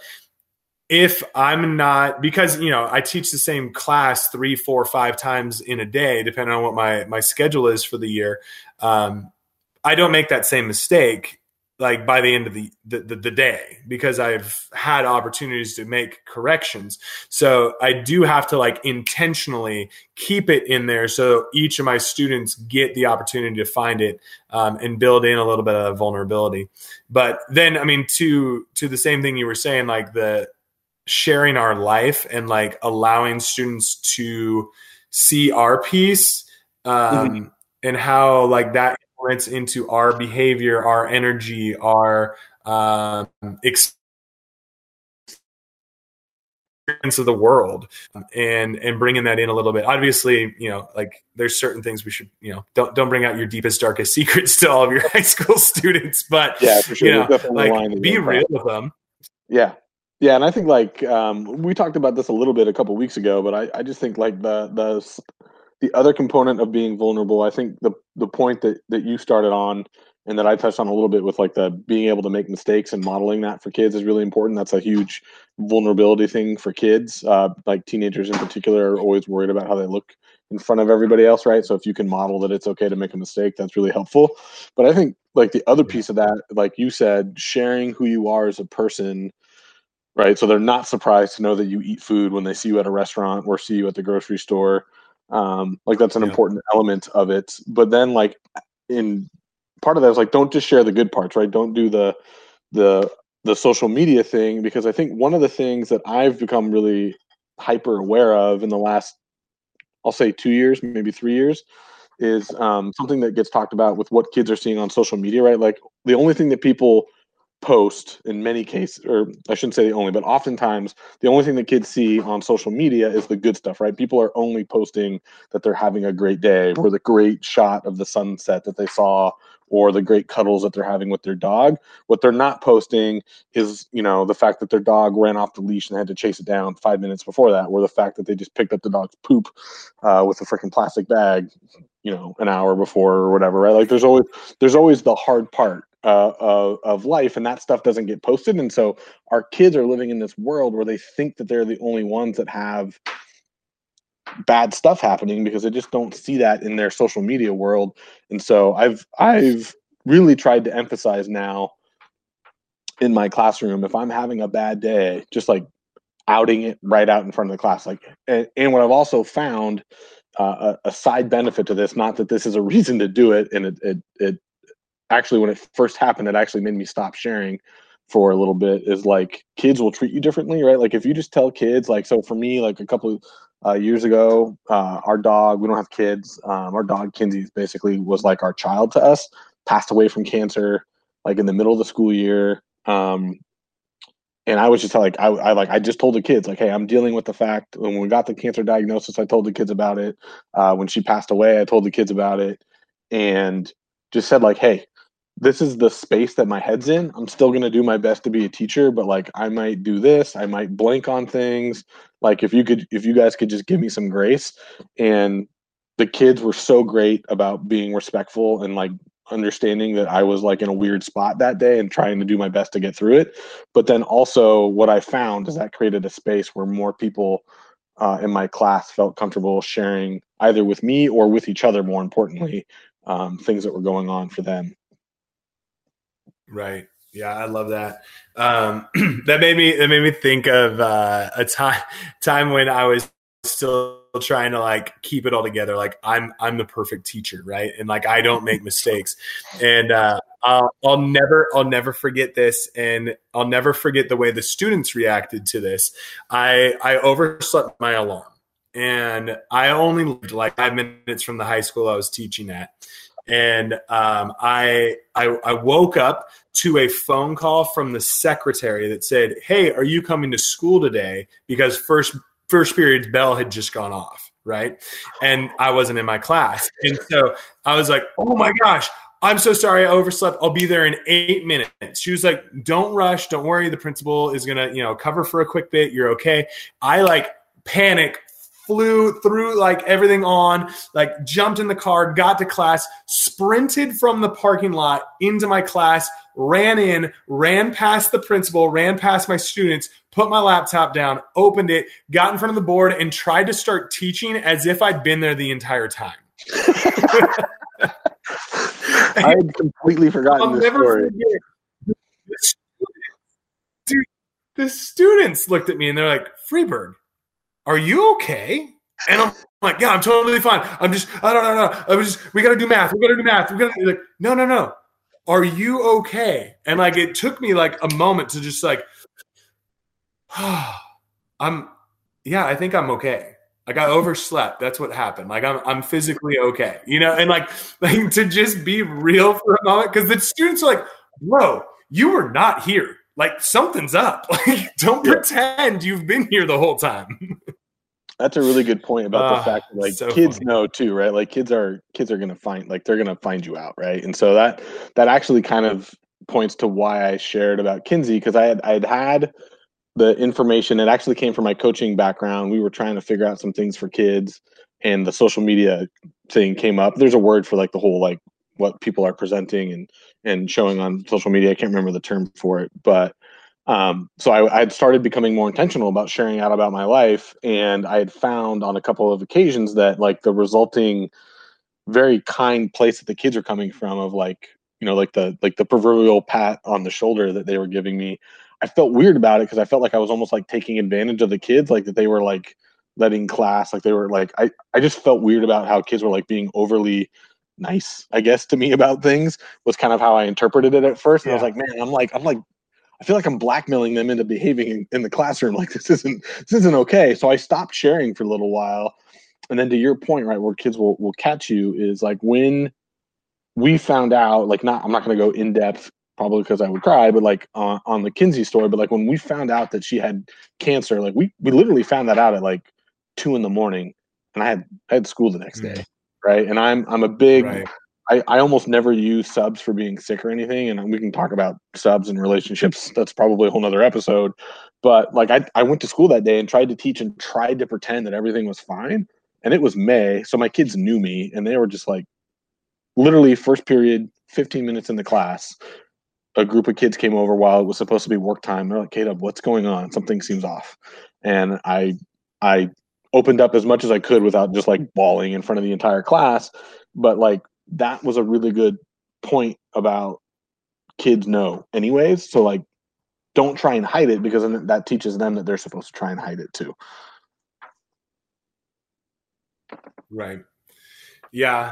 if I'm not, because, you know, I teach the same class three, four, five times in a day, depending on what my, my schedule is for the year. Um, I don't make that same mistake like by the end of the, the, the, the day, because I've had opportunities to make corrections. So I do have to like intentionally keep it in there so each of my students get the opportunity to find it um, and build in a little bit of vulnerability. But then, I mean, to, to the same thing you were saying, like the, sharing our life and like allowing students to see our piece um, mm-hmm. and how like that influence into our behavior, our energy, our um, experience of the world, and and bringing that in a little bit. Obviously, you know, like there's certain things we should, you know, don't don't bring out your deepest, darkest secrets to all of your high school students, but yeah, for sure. You know, like be real with them. Yeah. Yeah, and I think like um, we talked about this a little bit a couple weeks ago, but I, I just think like the the the other component of being vulnerable, I think the the point that that you started on and that I touched on a little bit with like the being able to make mistakes and modeling that for kids is really important. That's a huge vulnerability thing for kids. Uh, like teenagers in particular are always worried about how they look in front of everybody else, right? So if you can model that it's okay to make a mistake, that's really helpful. But I think like the other piece of that, like you said, sharing who you are as a person, right? So they're not surprised to know that you eat food when they see you at a restaurant or see you at the grocery store. Um, like that's an Yeah. important element of it. But then like in part of that is like, don't just share the good parts, right? Don't do the, the, the social media thing, because I think one of the things that I've become really hyper aware of in the last, I'll say two years, maybe three years, is um, something that gets talked about with what kids are seeing on social media, right? Like the only thing that people post in many cases, or I shouldn't say the only, but oftentimes the only thing that kids see on social media is the good stuff, right? People are only posting that they're having a great day or the great shot of the sunset that they saw or the great cuddles that they're having with their dog. What they're not posting is, you know, the fact that their dog ran off the leash and had to chase it down five minutes before that, or the fact that they just picked up the dog's poop uh, with a freaking plastic bag, you know, an hour before or whatever, right? Like there's always, there's always the hard part uh, of, of life, and that stuff doesn't get posted. And so our kids are living in this world where they think that they're the only ones that have bad stuff happening because they just don't see that in their social media world. And so I've I've really tried to emphasize now in my classroom, if I'm having a bad day, just like outing it right out in front of the class. Like, and, and what I've also found uh, a, a side benefit to this, not that this is a reason to do it, and it, it it actually when it first happened, it actually made me stop sharing for a little bit, is like kids will treat you differently, right? Like if you just tell kids, like, so for me, like a couple of uh, years ago, uh, our dog, we don't have kids. Um, our dog, Kinsey, basically was like our child to us, passed away from cancer, like in the middle of the school year. Um, and I was just like, I, I like, I just told the kids, like, hey, I'm dealing with the fact when we got the cancer diagnosis, I told the kids about it. Uh, when she passed away, I told the kids about it, and just said like, hey, this is the space that my head's in. I'm still going to do my best to be a teacher, but like, I might do this, I might blank on things. Like if you could, if you guys could just give me some grace. And the kids were so great about being respectful and like understanding that I was like in a weird spot that day and trying to do my best to get through it. But then also what I found is that created a space where more people uh, in my class felt comfortable sharing either with me or with each other, more importantly, um, things that were going on for them. Right. Yeah, I love that. Um, that made me that made me think of uh, a time time when I was still trying to like keep it all together. Like I'm I'm the perfect teacher, right? And like I don't make mistakes. And uh, I'll, I'll never I'll never forget this, and I'll never forget the way the students reacted to this. I I overslept my alarm, and I only lived like five minutes from the high school I was teaching at. And um, I, I I woke up to a phone call from the secretary that said, "Hey, are you coming to school today?" Because first first period's bell had just gone off, right? And I wasn't in my class, and so I was like, "Oh my gosh, I'm so sorry, I overslept. I'll be there in eight minutes." She was like, "Don't rush, don't worry. The principal is gonna, you know, cover for a quick bit. You're okay." I like panic. Flew through like everything on, like jumped in the car, got to class, sprinted from the parking lot into my class, ran in, ran past the principal, ran past my students, put my laptop down, opened it, got in front of the board, and tried to start teaching as if I'd been there the entire time. I had completely forgotten I'll this never story. forget. The students, dude, the students looked at me and they're like, "Freeberg, are you okay?" And I'm like, "Yeah, I'm totally fine. I'm just, I don't know, no. I'm just, we got to do math. We got to do math. We got to like, no, no, no. Are you okay?" And like, it took me like a moment to just like, oh, I'm, yeah, I think I'm okay. Like I overslept. That's what happened. Like I'm, I'm physically okay, you know? And like, like to just be real for a moment. Cause the students are like, "Bro, you were not here. Like something's up. Like don't yeah. pretend you've been here the whole time." That's a really good point about uh, the fact that like so kids funny. know too, right? Like kids are kids are gonna find like they're gonna find you out, right? And so that that actually kind of points to why I shared about Kinsey, because I had I had had the information. It actually came from my coaching background. We were trying to figure out some things for kids, and the social media thing came up. There's a word for like the whole like what people are presenting and and showing on social media. I can't remember the term for it, but um, so I had started becoming more intentional about sharing out about my life, and I had found on a couple of occasions that like the resulting very kind place that the kids are coming from of like, you know, like the like the proverbial pat on the shoulder that they were giving me. I felt weird about it because I felt like I was almost like taking advantage of the kids, like that they were like letting class, like they were like I, I just felt weird about how kids were like being overly nice, I guess, to me about things was kind of how I interpreted it at first. And Yeah. I was like, man, I'm like, I'm like, I feel like I'm blackmailing them into behaving in, in the classroom. Like this isn't this isn't okay. So I stopped sharing for a little while. And then to your point, right, where kids will will catch you is like when we found out, like not I'm not gonna go in depth probably because I would cry, but like uh, on the Kinsey story, but like when we found out that she had cancer, like we we literally found that out at like two in the morning, and I had I had school the next Mm. day, right? And I'm I'm a big Right. I, I almost never use subs for being sick or anything. And we can talk about subs and relationships. That's probably a whole nother episode. But like I, I went to school that day and tried to teach and tried to pretend that everything was fine. And it was May. So my kids knew me and they were just like literally first period, fifteen minutes in the class. A group of kids came over while it was supposed to be work time. They're like, Caleb, what's going on? Something seems off. And I I opened up as much as I could without just like bawling in front of the entire class. But like that was a really good point about kids know anyways. So like don't try and hide it because then that teaches them that they're supposed to try and hide it too. Right. Yeah.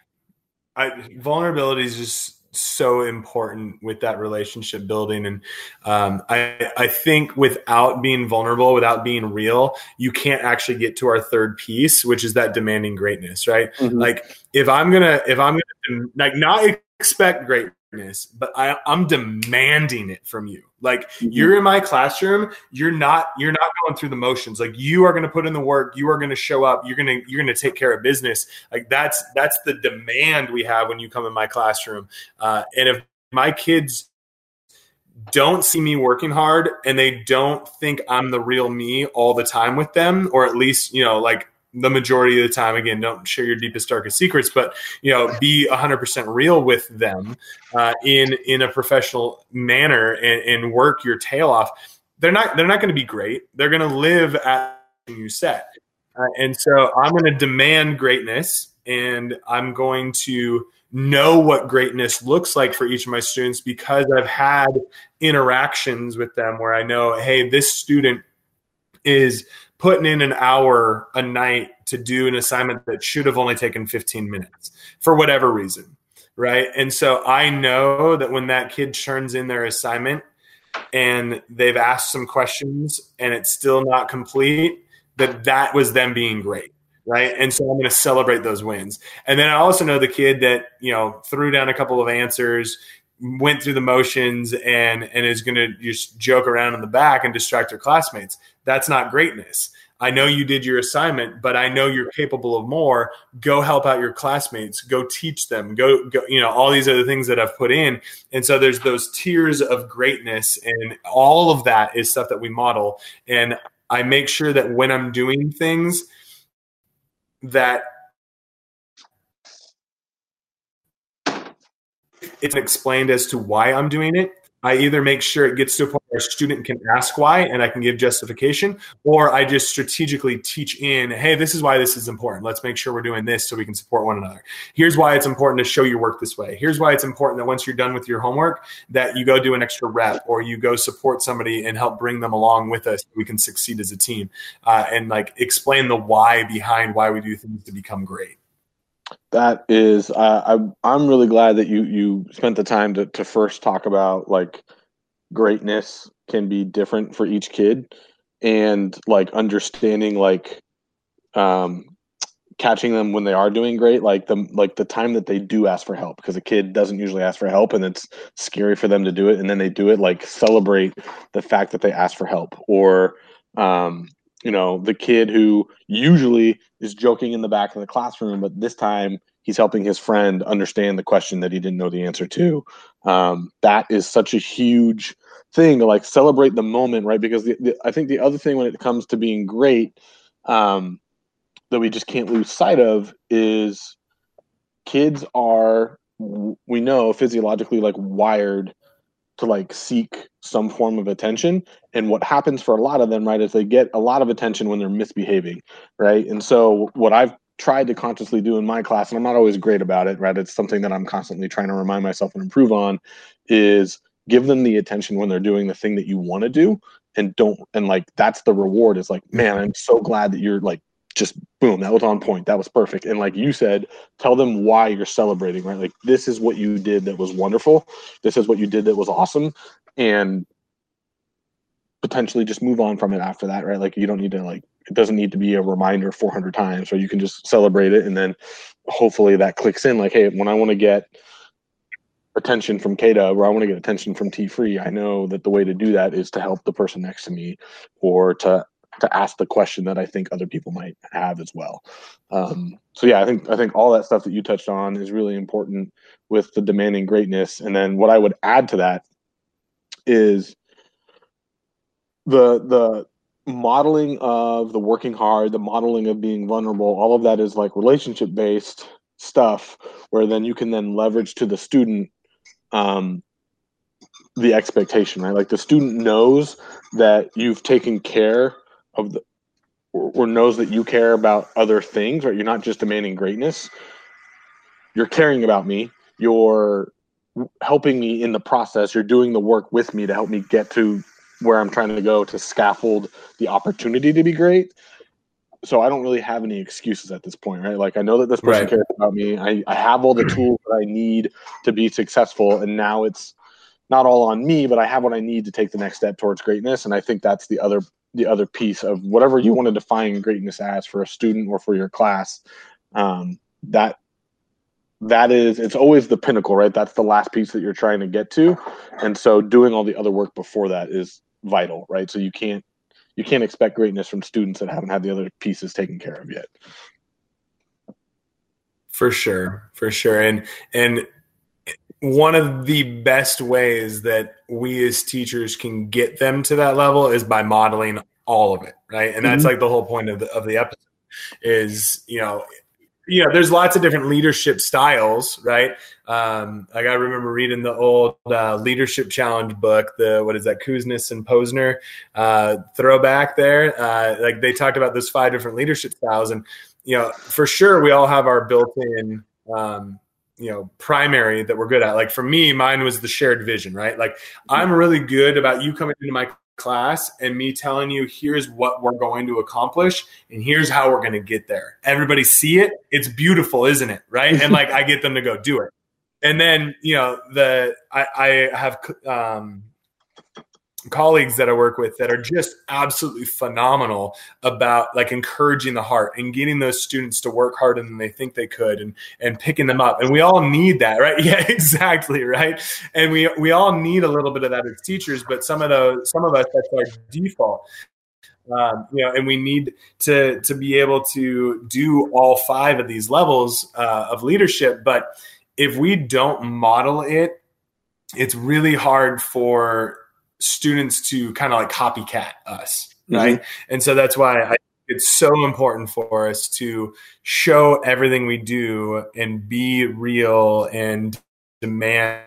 I, vulnerability is just so important with that relationship building. And um, I, I think without being vulnerable, without being real, you can't actually get to our third piece, which is that demanding greatness, right? Mm-hmm. Like if I'm going to, if I'm going to like not expect greatness, but I, I'm demanding it from you. Like mm-hmm. you're in my classroom, you're not, you're not going through the motions. Like you are going to put in the work, you are going to show up, you're going to, you're going to take care of business. Like that's, that's the demand we have when you come in my classroom. Uh, and if my kids don't see me working hard and they don't think I'm the real me all the time with them, or at least, you know, like the majority of the time, again, don't share your deepest, darkest secrets, but, you know, be a hundred percent real with them uh, in, in a professional manner and, and work your tail off. They're not, they're not going to be great. They're going to live at you set. Uh, and so I'm going to demand greatness, and I'm going to know what greatness looks like for each of my students because I've had interactions with them where I know, hey, this student is putting in an hour a night to do an assignment that should have only taken fifteen minutes for whatever reason, right? And so I know that when that kid turns in their assignment and they've asked some questions and it's still not complete, that that was them being great, right? And so I'm going to celebrate those wins. And then I also know the kid that, you know, threw down a couple of answers, went through the motions and and is going to just joke around in the back and distract their classmates. That's not greatness. I know you did your assignment, but I know you're capable of more. Go help out your classmates. Go teach them. Go, go, you know, all these other things that I've put in. And so there's those tiers of greatness, and all of that is stuff that we model. And I make sure that when I'm doing things that it's explained as to why I'm doing it, I either make sure it gets to a point where a student can ask why and I can give justification, or I just strategically teach in, hey, this is why this is important. Let's make sure we're doing this so we can support one another. Here's why it's important to show your work this way. Here's why it's important that once you're done with your homework, that you go do an extra rep or you go support somebody and help bring them along with us so we can succeed as a team, uh, and like explain the why behind why we do things to become great. That is, uh, I'm I'm really glad that you you spent the time to to first talk about like greatness can be different for each kid, and like understanding like um, catching them when they are doing great, like the like the time that they do ask for help, because a kid doesn't usually ask for help, and it's scary for them to do it, and then they do it. Like celebrate the fact that they ask for help, or um, you know, the kid who usually is joking in the back of the classroom, but this time he's helping his friend understand the question that he didn't know the answer to. Um, that is such a huge thing to like celebrate the moment, right? Because the, the, I think the other thing when it comes to being great, um, that we just can't lose sight of is kids are, we know physiologically, like wired to like seek some form of attention. And what happens for a lot of them, right, is they get a lot of attention when they're misbehaving, right? And so what I've tried to consciously do in my class, and I'm not always great about it, right, it's something that I'm constantly trying to remind myself and improve on, is give them the attention when they're doing the thing that you want to do. And don't, and like that's the reward, is like, man, I'm so glad that you're like, just boom, that was on point, that was perfect. And like you said, tell them why you're celebrating, right? Like, this is what you did that was wonderful, this is what you did that was awesome, and potentially just move on from it after that, right? Like, you don't need to, like, it doesn't need to be a reminder four hundred times, or you can just celebrate it, and then hopefully that clicks in, like, hey, when I want to get attention from Kata, or I want to get attention from T Free, I know that the way to do that is to help the person next to me, or to to ask the question that I think other people might have as well. Um, so yeah, I think I think all that stuff that you touched on is really important with the demanding greatness. And then what I would add to that is the the modeling of the working hard, the modeling of being vulnerable. All of that is like relationship based stuff, where then you can then leverage to the student um, the expectation, right? Like, the student knows that you've taken care of the, or, or knows that you care about other things, right? You're not just demanding greatness. You're caring about me. You're helping me in the process. You're doing the work with me to help me get to where I'm trying to go, to scaffold the opportunity to be great. So I don't really have any excuses at this point, right? Like, I know that this person Right. cares about me. I, I have all the tools that I need to be successful. And now it's not all on me, but I have what I need to take the next step towards greatness. And I think that's the other the other piece of whatever you want to define greatness as for a student or for your class. Um, that that is, it's always the pinnacle, right? That's the last piece that you're trying to get to. And so doing all the other work before that is vital, right? So you can't you can't expect greatness from students that haven't had the other pieces taken care of yet. For sure, for sure. And and one of the best ways that we as teachers can get them to that level is by modeling all of it, right? And that's Mhm. like the whole point of the of the episode is, you know, you know, there's lots of different leadership styles, right? Um, like, I remember reading the old uh, leadership challenge book, the, what is that, Kuznets and Posner uh, throwback there. Uh, like, they talked about those five different leadership styles. And, you know, for sure, we all have our built-in, um, you know, primary that we're good at. Like, for me, mine was the shared vision, right? Like, I'm really good about you coming into my class and me telling you, here's what we're going to accomplish and here's how we're going to get there. Everybody see it. It's beautiful, isn't it? Right. And like, I get them to go do it. And then, you know, the, I, I have, um, colleagues that I work with that are just absolutely phenomenal about like encouraging the heart and getting those students to work harder than they think they could, and and picking them up. And we all need that, right? Yeah, exactly, right. And we we all need a little bit of that as teachers, but some of those some of us, that's our default. Um, you know, and we need to to be able to do all five of these levels uh, of leadership. But if we don't model it, it's really hard for students to kind of like copycat us, right? Mm-hmm. And so that's why I think it's so important for us to show everything we do and be real and demand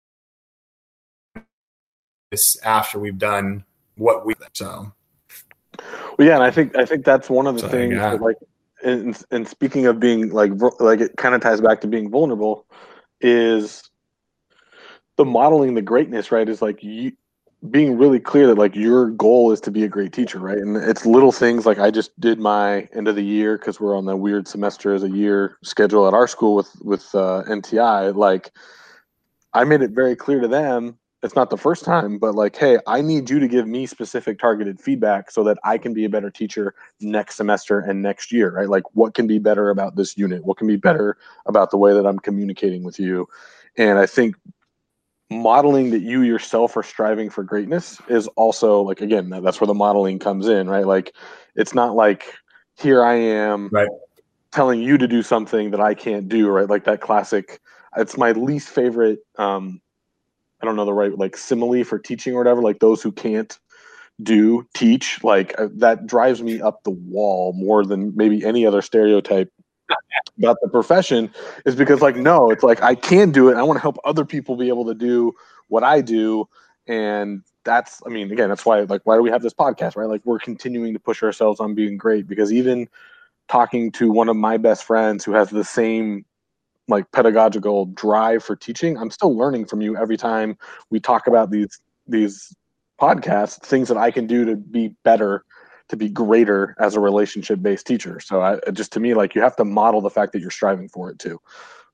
this after we've done what we so. Well, yeah, and I think I think that's one of the so things that, like, and and speaking of being like like it kind of ties back to being vulnerable, is the modeling the greatness, right? Is like you being really clear that like your goal is to be a great teacher, right? And it's little things like I just did my end of the year because we're on the weird semester as a year schedule at our school with with uh, N T I. Like, I made it very clear to them. It's not the first time, but like, hey, I need you to give me specific targeted feedback so that I can be a better teacher next semester and next year, right? Like, what can be better about this unit? What can be better about the way that I'm communicating with you? And I think modeling that you yourself are striving for greatness is also like, again, that's where the modeling comes in, right? Like, it's not like, here I am right. telling you to do something that I can't do, right? Like that classic, it's my least favorite, um, I don't know the right like simile for teaching or whatever, like those who can't do, teach, like uh, that drives me up the wall more than maybe any other stereotype about the profession, is because like, no, it's like, I can do it. I want to help other people be able to do what I do. And that's, I mean, again, that's why, like, why do we have this podcast, right? Like, we're continuing to push ourselves on being great, because even talking to one of my best friends who has the same like pedagogical drive for teaching, I'm still learning from you every time we talk about these, these podcasts, things that I can do to be better, to be greater as a relationship-based teacher. So I just, to me, like, you have to model the fact that you're striving for it too.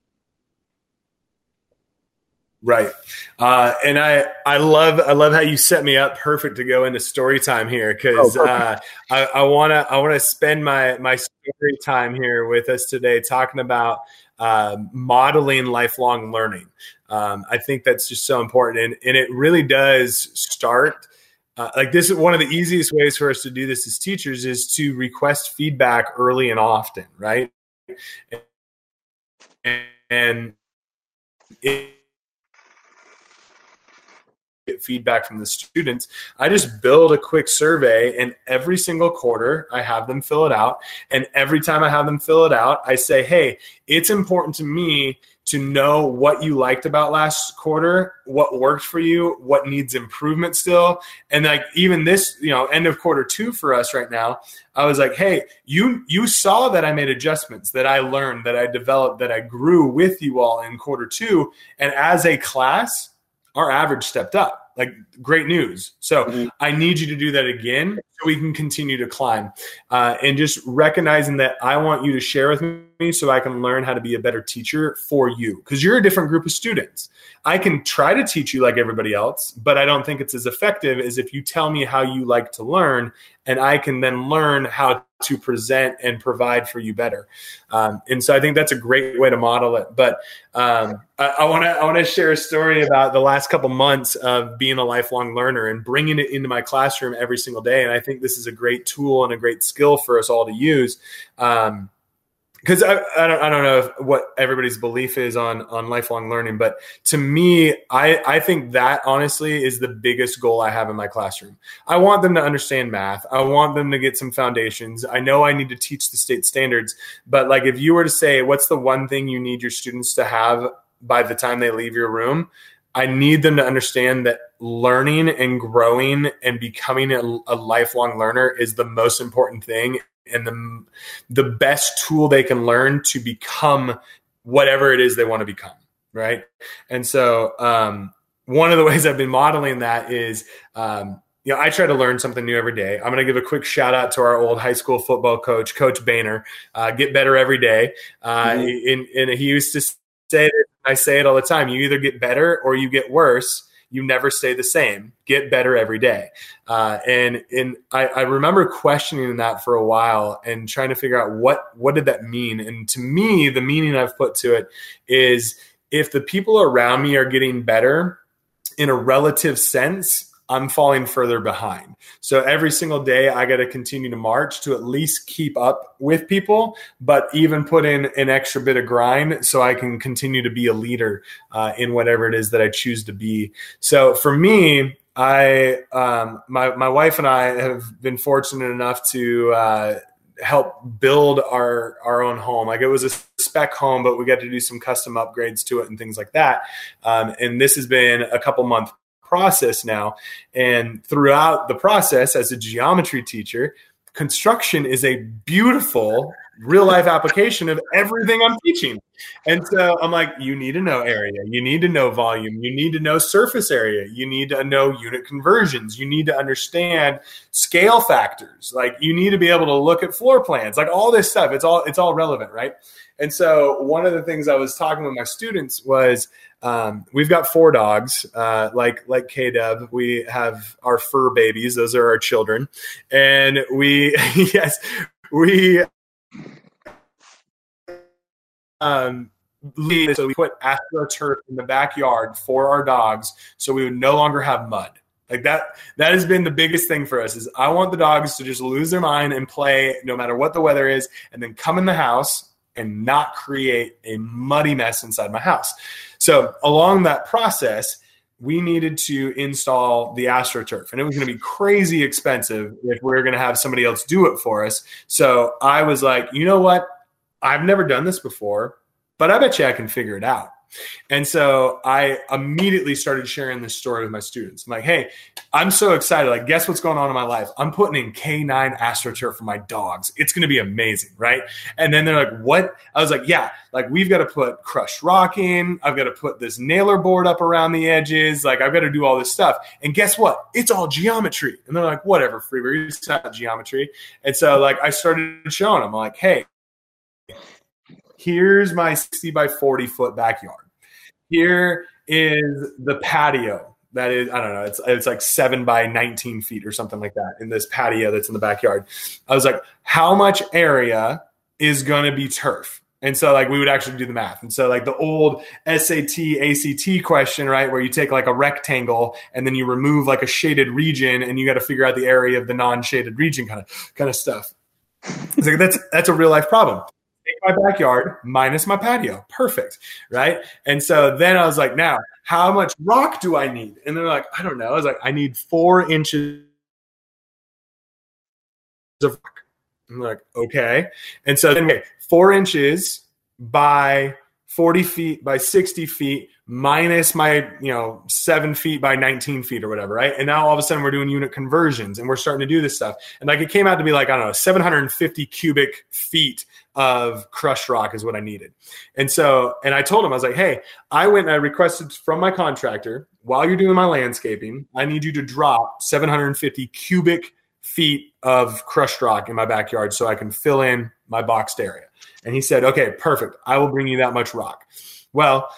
Right. Uh, and I, I love, I love how you set me up perfect to go into story time here. Cause, oh, uh, I, I want to, I want to spend my, my story time here with us today, talking about, uh, modeling lifelong learning. Um, I think that's just so important. And, and it really does start, uh, like this is one of the easiest ways for us to do this as teachers, is to request feedback early and often. Right. And, and it, get feedback from the students, I just build a quick survey, and every single quarter I have them fill it out. And every time I have them fill it out, I say, hey, it's important to me to know what you liked about last quarter, what worked for you, what needs improvement still. And like even this, you know, end of quarter two for us right now, I was like, hey, you you saw that I made adjustments, that I learned, that I developed, that I grew with you all in quarter two. And as a class, our average stepped up. Like, great news. So mm-hmm. I need you to do that again so we can continue to climb. Uh, and just recognizing that I want you to share with me so I can learn how to be a better teacher for you, because you're a different group of students. I can try to teach you like everybody else, but I don't think it's as effective as if you tell me how you like to learn, and I can then learn how to present and provide for you better. Um, and so I think that's a great way to model it. But um, I want to I want to share a story about the last couple months of being a lifelong learner and bringing it into my classroom every single day. And I think this is a great tool and a great skill for us all to use. Um, Because I, I don't I don't know if, what everybody's belief is on on lifelong learning, but to me, I, I think that honestly is the biggest goal I have in my classroom. I want them to understand math. I want them to get some foundations. I know I need to teach the state standards, but like if you were to say, what's the one thing you need your students to have by the time they leave your room? I need them to understand that learning and growing and becoming a, a lifelong learner is the most important thing, and the the best tool they can learn to become whatever it is they want to become, right? And so um, one of the ways I've been modeling that is, um, you know, I try to learn something new every day. I'm going to give a quick shout out to our old high school football coach, Coach Boehner. Uh, get better every day. Uh, mm-hmm. and, and he used to say, I say it all the time, you either get better or you get worse. You never stay the same. Get better every day. Uh, and and I, I remember questioning that for a while and trying to figure out what, what did that mean? And to me, the meaning I've put to it is, if the people around me are getting better in a relative sense, I'm falling further behind. So every single day I got to continue to march to at least keep up with people, but even put in an extra bit of grind so I can continue to be a leader uh, in whatever it is that I choose to be. So for me, I, um, my, my wife and I have been fortunate enough to uh, help build our, our own home. Like, it was a spec home, but we got to do some custom upgrades to it and things like that. Um, and this has been a couple months process now. And throughout the process, as a geometry teacher, construction is a beautiful real life application of everything I'm teaching. And so I'm like, you need to know area, you need to know volume, you need to know surface area, you need to know unit conversions, you need to understand scale factors. Like, you need to be able to look at floor plans, like all this stuff. It's all, it's all relevant. Right. And so one of the things I was talking with my students was, um, we've got four dogs, uh, like, like K-Dub. We have our fur babies. Those are our children. And we, yes, we, um, so we put AstroTurf in the backyard for our dogs, so we would no longer have mud. Like that, that has been the biggest thing for us, is I want the dogs to just lose their mind and play no matter what the weather is, and then come in the house and not create a muddy mess inside my house. So along that process, we needed to install the AstroTurf, and it was going to be crazy expensive if we were going to have somebody else do it for us. So I was like, you know what? I've never done this before, but I bet you I can figure it out. And so I immediately started sharing this story with my students. I'm like, hey, I'm so excited. Like, guess what's going on in my life? I'm putting in K nine AstroTurf for my dogs. It's going to be amazing, right? And then they're like, what? I was like, yeah, like we've got to put crushed rock in. I've got to put this nailer board up around the edges. Like, I've got to do all this stuff. And guess what? It's all geometry. And they're like, whatever, Freeberg, it's not geometry. And so like I started showing them, like, hey, here's my sixty by forty foot backyard. Here is the patio. That is, I don't know, it's it's like seven by nineteen feet or something like that in this patio that's in the backyard. I was like, how much area is going to be turf? And so like we would actually do the math. And so like the old S A T, A C T question, right, where you take like a rectangle and then you remove like a shaded region and you got to figure out the area of the non-shaded region kind of kind of stuff. It's like that's that's a real life problem. Take my backyard minus my patio. Perfect. Right. And so then I was like, now, how much rock do I need? And they're like, I don't know. I was like, I need four inches of rock. I'm like, okay. And so then, okay, four inches by forty feet by sixty feet minus my, you know, seven feet by nineteen feet or whatever, right? And now all of a sudden we're doing unit conversions and we're starting to do this stuff. And like it came out to be like, I don't know, seven hundred fifty cubic feet of crushed rock is what I needed. And so, and I told him, I was like, hey, I went and I requested from my contractor, while you're doing my landscaping, I need you to drop seven hundred fifty cubic feet of crushed rock in my backyard so I can fill in my boxed area. And he said, okay, perfect. I will bring you that much rock. Well,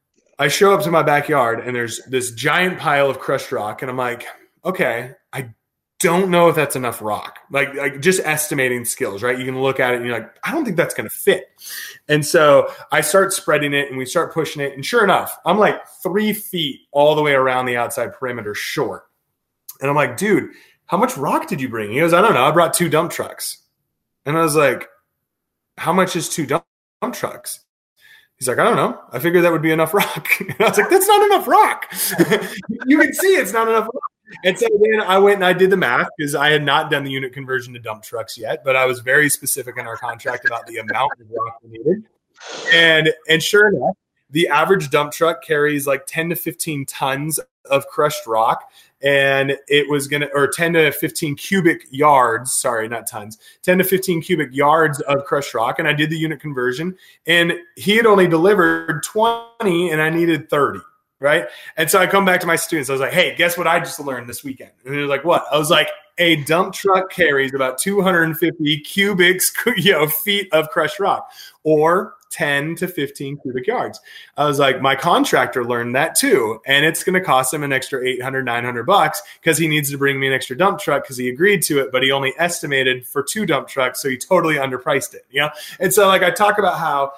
I show up to my backyard and there's this giant pile of crushed rock. And I'm like, okay, I don't know if that's enough rock. Like, like just estimating skills, right? You can look at it and you're like, I don't think that's going to fit. And so I start spreading it and we start pushing it. And sure enough, I'm like three feet all the way around the outside perimeter short. And I'm like, dude, how much rock did you bring? He goes, I don't know. I brought two dump trucks. And I was like, how much is two dump, dump trucks? He's like, I don't know. I figured that would be enough rock. And I was like, that's not enough rock. You can see it's not enough rock. And so then I went and I did the math because I had not done the unit conversion to dump trucks yet, but I was very specific in our contract about the amount of rock we needed. And, and sure enough, the average dump truck carries like ten to fifteen tons of crushed rock. And it was going to, or ten to fifteen cubic yards, sorry, not tons, ten to fifteen cubic yards of crushed rock. And I did the unit conversion and he had only delivered twenty and I needed thirty. Right. And so I come back to my students. I was like, hey, guess what I just learned this weekend? And they're like, what? I was like, a dump truck carries about two hundred fifty cubic you know, feet of crushed rock or ten to fifteen cubic yards. I was like, my contractor learned that too. And it's going to cost him an extra eight hundred, nine hundred bucks because he needs to bring me an extra dump truck because he agreed to it, but he only estimated for two dump trucks. So he totally underpriced it. You know? And so like I talk about how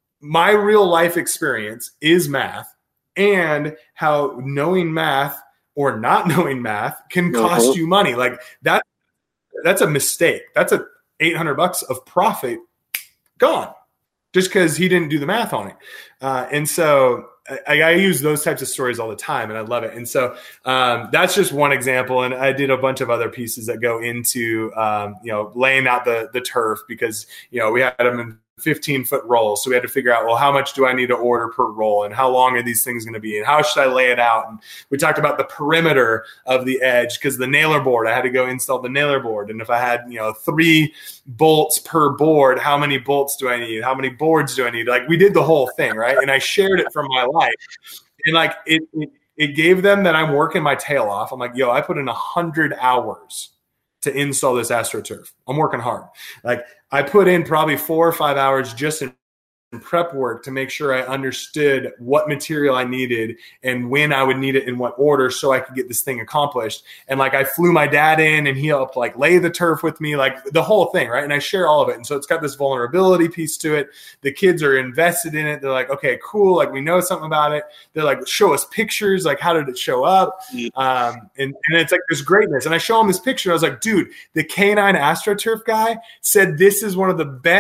my real life experience is math and how knowing math or not knowing math can cost you money. Like that, that's a mistake. That's a eight hundred bucks of profit gone just because he didn't do the math on it. Uh, and so I, I use those types of stories all the time and I love it. And so um, that's just one example. And I did a bunch of other pieces that go into, um, you know, laying out the, the turf because, you know, we had them in fifteen foot rolls. So we had to figure out, well, how much do I need to order per roll and how long are these things going to be and how should I lay it out? And we talked about the perimeter of the edge because the nailer board, I had to go install the nailer board. And if I had, you know, three bolts per board, how many bolts do I need? How many boards do I need? Like we did the whole thing, right? And I shared it from my life. And like it, it, it gave them that I'm working my tail off. I'm like, yo, I put in a hundred hours to install this AstroTurf. I'm working hard. Like I put in probably four or five hours just in prep work to make sure I understood what material I needed and when I would need it in what order so I could get this thing accomplished. And like I flew my dad in and he helped like lay the turf with me, like the whole thing, right? And I share all of it. And so it's got this vulnerability piece to it. The kids are invested in it. They're like, okay, cool. Like we know something about it. They're like, show us pictures. Like how did it show up? Um, and, and it's like this greatness. And I show him this picture. I was like, dude, the K nine AstroTurf guy said this is one of the best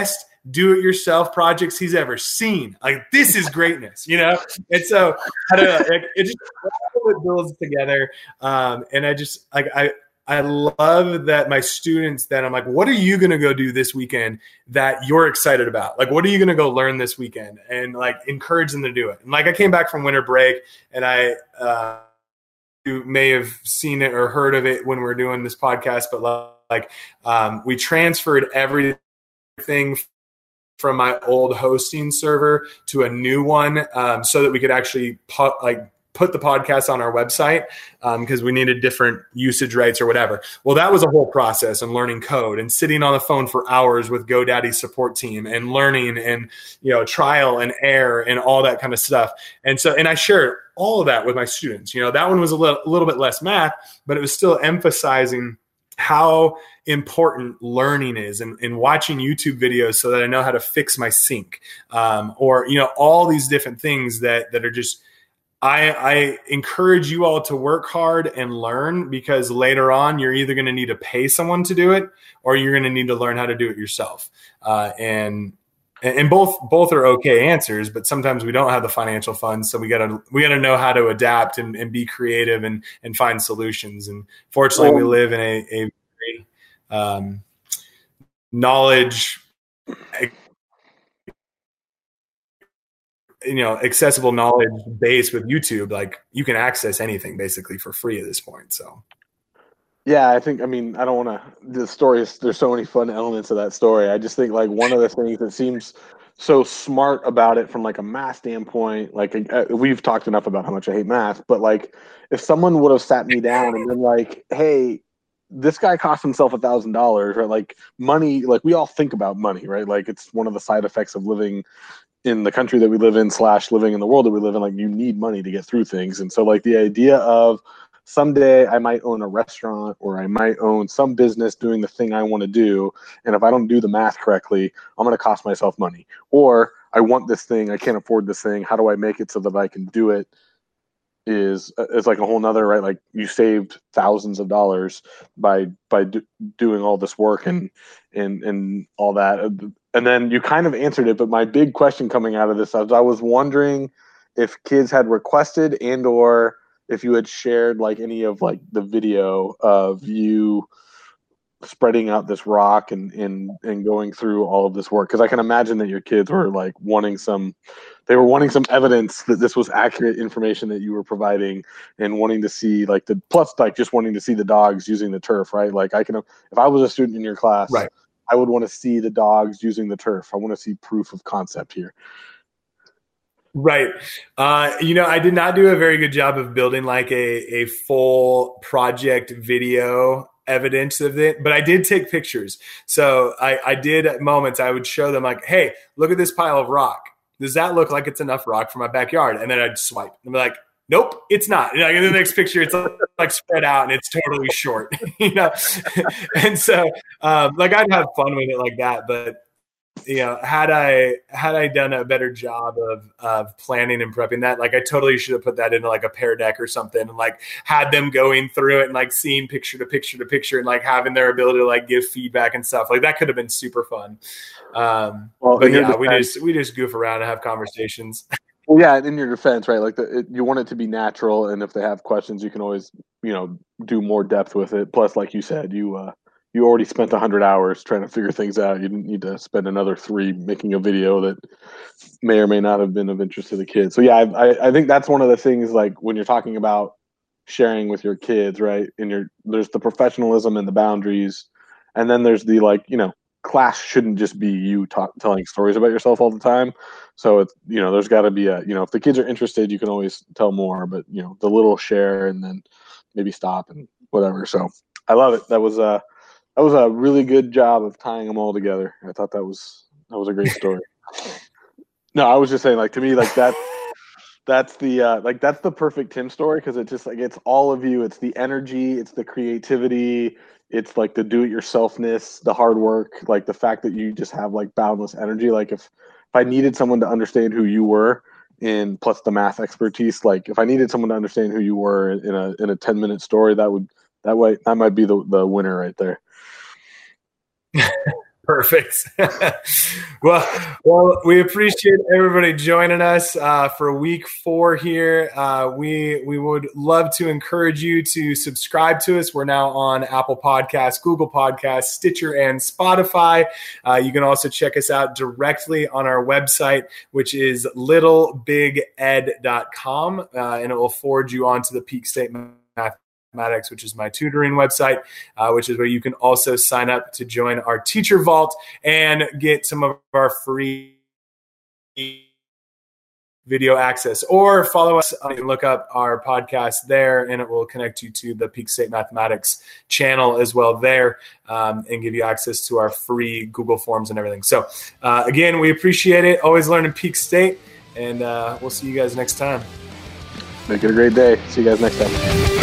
do-it-yourself projects he's ever seen. Like, this is greatness, you know? And so, I don't know, it, it just it builds together. Um, and I just, like, I, I love that my students, that I'm like, what are you going to go do this weekend that you're excited about? Like, what are you going to go learn this weekend? And like, encourage them to do it. And like, I came back from winter break, and I, uh, you may have seen it or heard of it when we're doing this podcast, but like, um, we transferred everything from my old hosting server to a new one, um, so that we could actually put, like, put the podcast on our website, because um, we needed different usage rights or whatever. Well, that was a whole process, and learning code and sitting on the phone for hours with GoDaddy's support team and learning and, you know, trial and error and all that kind of stuff. And so, and I shared all of that with my students. You know, that one was a little, a little bit less math, but it was still emphasizing how important learning is, and, and watching YouTube videos so that I know how to fix my sink, um, or, you know, all these different things that, that are just, I, I encourage you all to work hard and learn, because later on you're either going to need to pay someone to do it, or you're going to need to learn how to do it yourself. Uh, and and both both are okay answers, but sometimes we don't have the financial funds, so we gotta we gotta know how to adapt and, and be creative and and find solutions. And fortunately, we live in a, a very um, knowledge. you know, accessible knowledge base with YouTube. Like, you can access anything basically for free at this point. So, yeah, I think, I mean, I don't want to, the story is, there's so many fun elements of that story. I just think, like, one of the things that seems so smart about it from like a math standpoint, like, uh, we've talked enough about how much I hate math, but like, if someone would have sat me down and been like, hey, this guy cost himself a thousand dollars, or like money, like, we all think about money, right? Like, it's one of the side effects of living in the country that we live in slash living in the world that we live in. Like, you need money to get through things. And so, like, the idea of someday I might own a restaurant, or I might own some business doing the thing I want to do, and if I don't do the math correctly, I'm going to cost myself money. Or I want this thing, I can't afford this thing, how do I make it so that I can do it, is is like a whole nother, right? Like, you saved thousands of dollars by by do, doing all this work and and and all that. And then you kind of answered it, but my big question coming out of this, I was, I was wondering if kids had requested, and or if you had shared like any of like the video of you spreading out this rock and and and going through all of this work, because I can imagine that your kids were like wanting some, they were wanting some evidence that this was accurate information that you were providing, and wanting to see like the, plus like just wanting to see the dogs using the turf, right? Like, I can, if I was a student in your class, right, I would want to see the dogs using the turf. I want to see proof of concept here. Right. Uh, you know, I did not do a very good job of building like a, a full project video evidence of it, but I did take pictures. So I, I did at moments, I would show them like, hey, look at this pile of rock. Does that look like it's enough rock for my backyard? And then I'd swipe and be like, nope, it's not. And like, in the next picture, it's like spread out and it's totally short, you know? And so um, like, I'd have fun with it like that, but you know, had I had I done a better job of of planning and prepping that, like, I totally should have put that into like a Pear Deck or something, and like had them going through it and like seeing picture to picture to picture, and like having their ability to like give feedback and stuff. Like, that could have been super fun. Um, well, but yeah, we just we just goof around and have conversations. Well, yeah, in your defense, right? Like, the, it, you want it to be natural, and if they have questions, you can always, you know, do more depth with it. Plus, like you said, you uh, you already spent a hundred hours trying to figure things out. You didn't need to spend another three making a video that may or may not have been of interest to the kids. So yeah, I, I think that's one of the things, like, when you're talking about sharing with your kids, right? And your there's the professionalism and the boundaries, and then there's the, like, you know, class shouldn't just be you talk, telling stories about yourself all the time. So it's, you know, there's got to be a, you know, if the kids are interested, you can always tell more, but, you know, the little share and then maybe stop and whatever. So I love it. That was a that was a really good job of tying them all together. I thought that was that was a great story. No, I was just saying, like, to me, like, that that's the uh, like that's the perfect Tim story, because it just, like, it's all of you. It's the energy, it's the creativity, it's like the do-it-yourselfness, the hard work, like the fact that you just have like boundless energy. Like, if if I needed someone to understand who you were, and plus the math expertise, like if I needed someone to understand who you were in a in a ten minute story, that would that way that might be the the winner right there. Perfect. well, well, we appreciate everybody joining us uh, for week four here. Uh, we we would love to encourage you to subscribe to us. We're now on Apple Podcasts, Google Podcasts, Stitcher, and Spotify. Uh, you can also check us out directly on our website, which is little big ed dot com, uh, and it will forward you on to the Peak State Math. Mathematics, which is my tutoring website, uh, which is where you can also sign up to join our Teacher Vault and get some of our free video access. Or follow us and look up our podcast there, and it will connect you to the Peak State Mathematics channel as well there, um, and give you access to our free Google Forms and everything. So uh, again, we appreciate it. Always learning Peak State, and uh, we'll see you guys next time. Make it a great day. See you guys next time.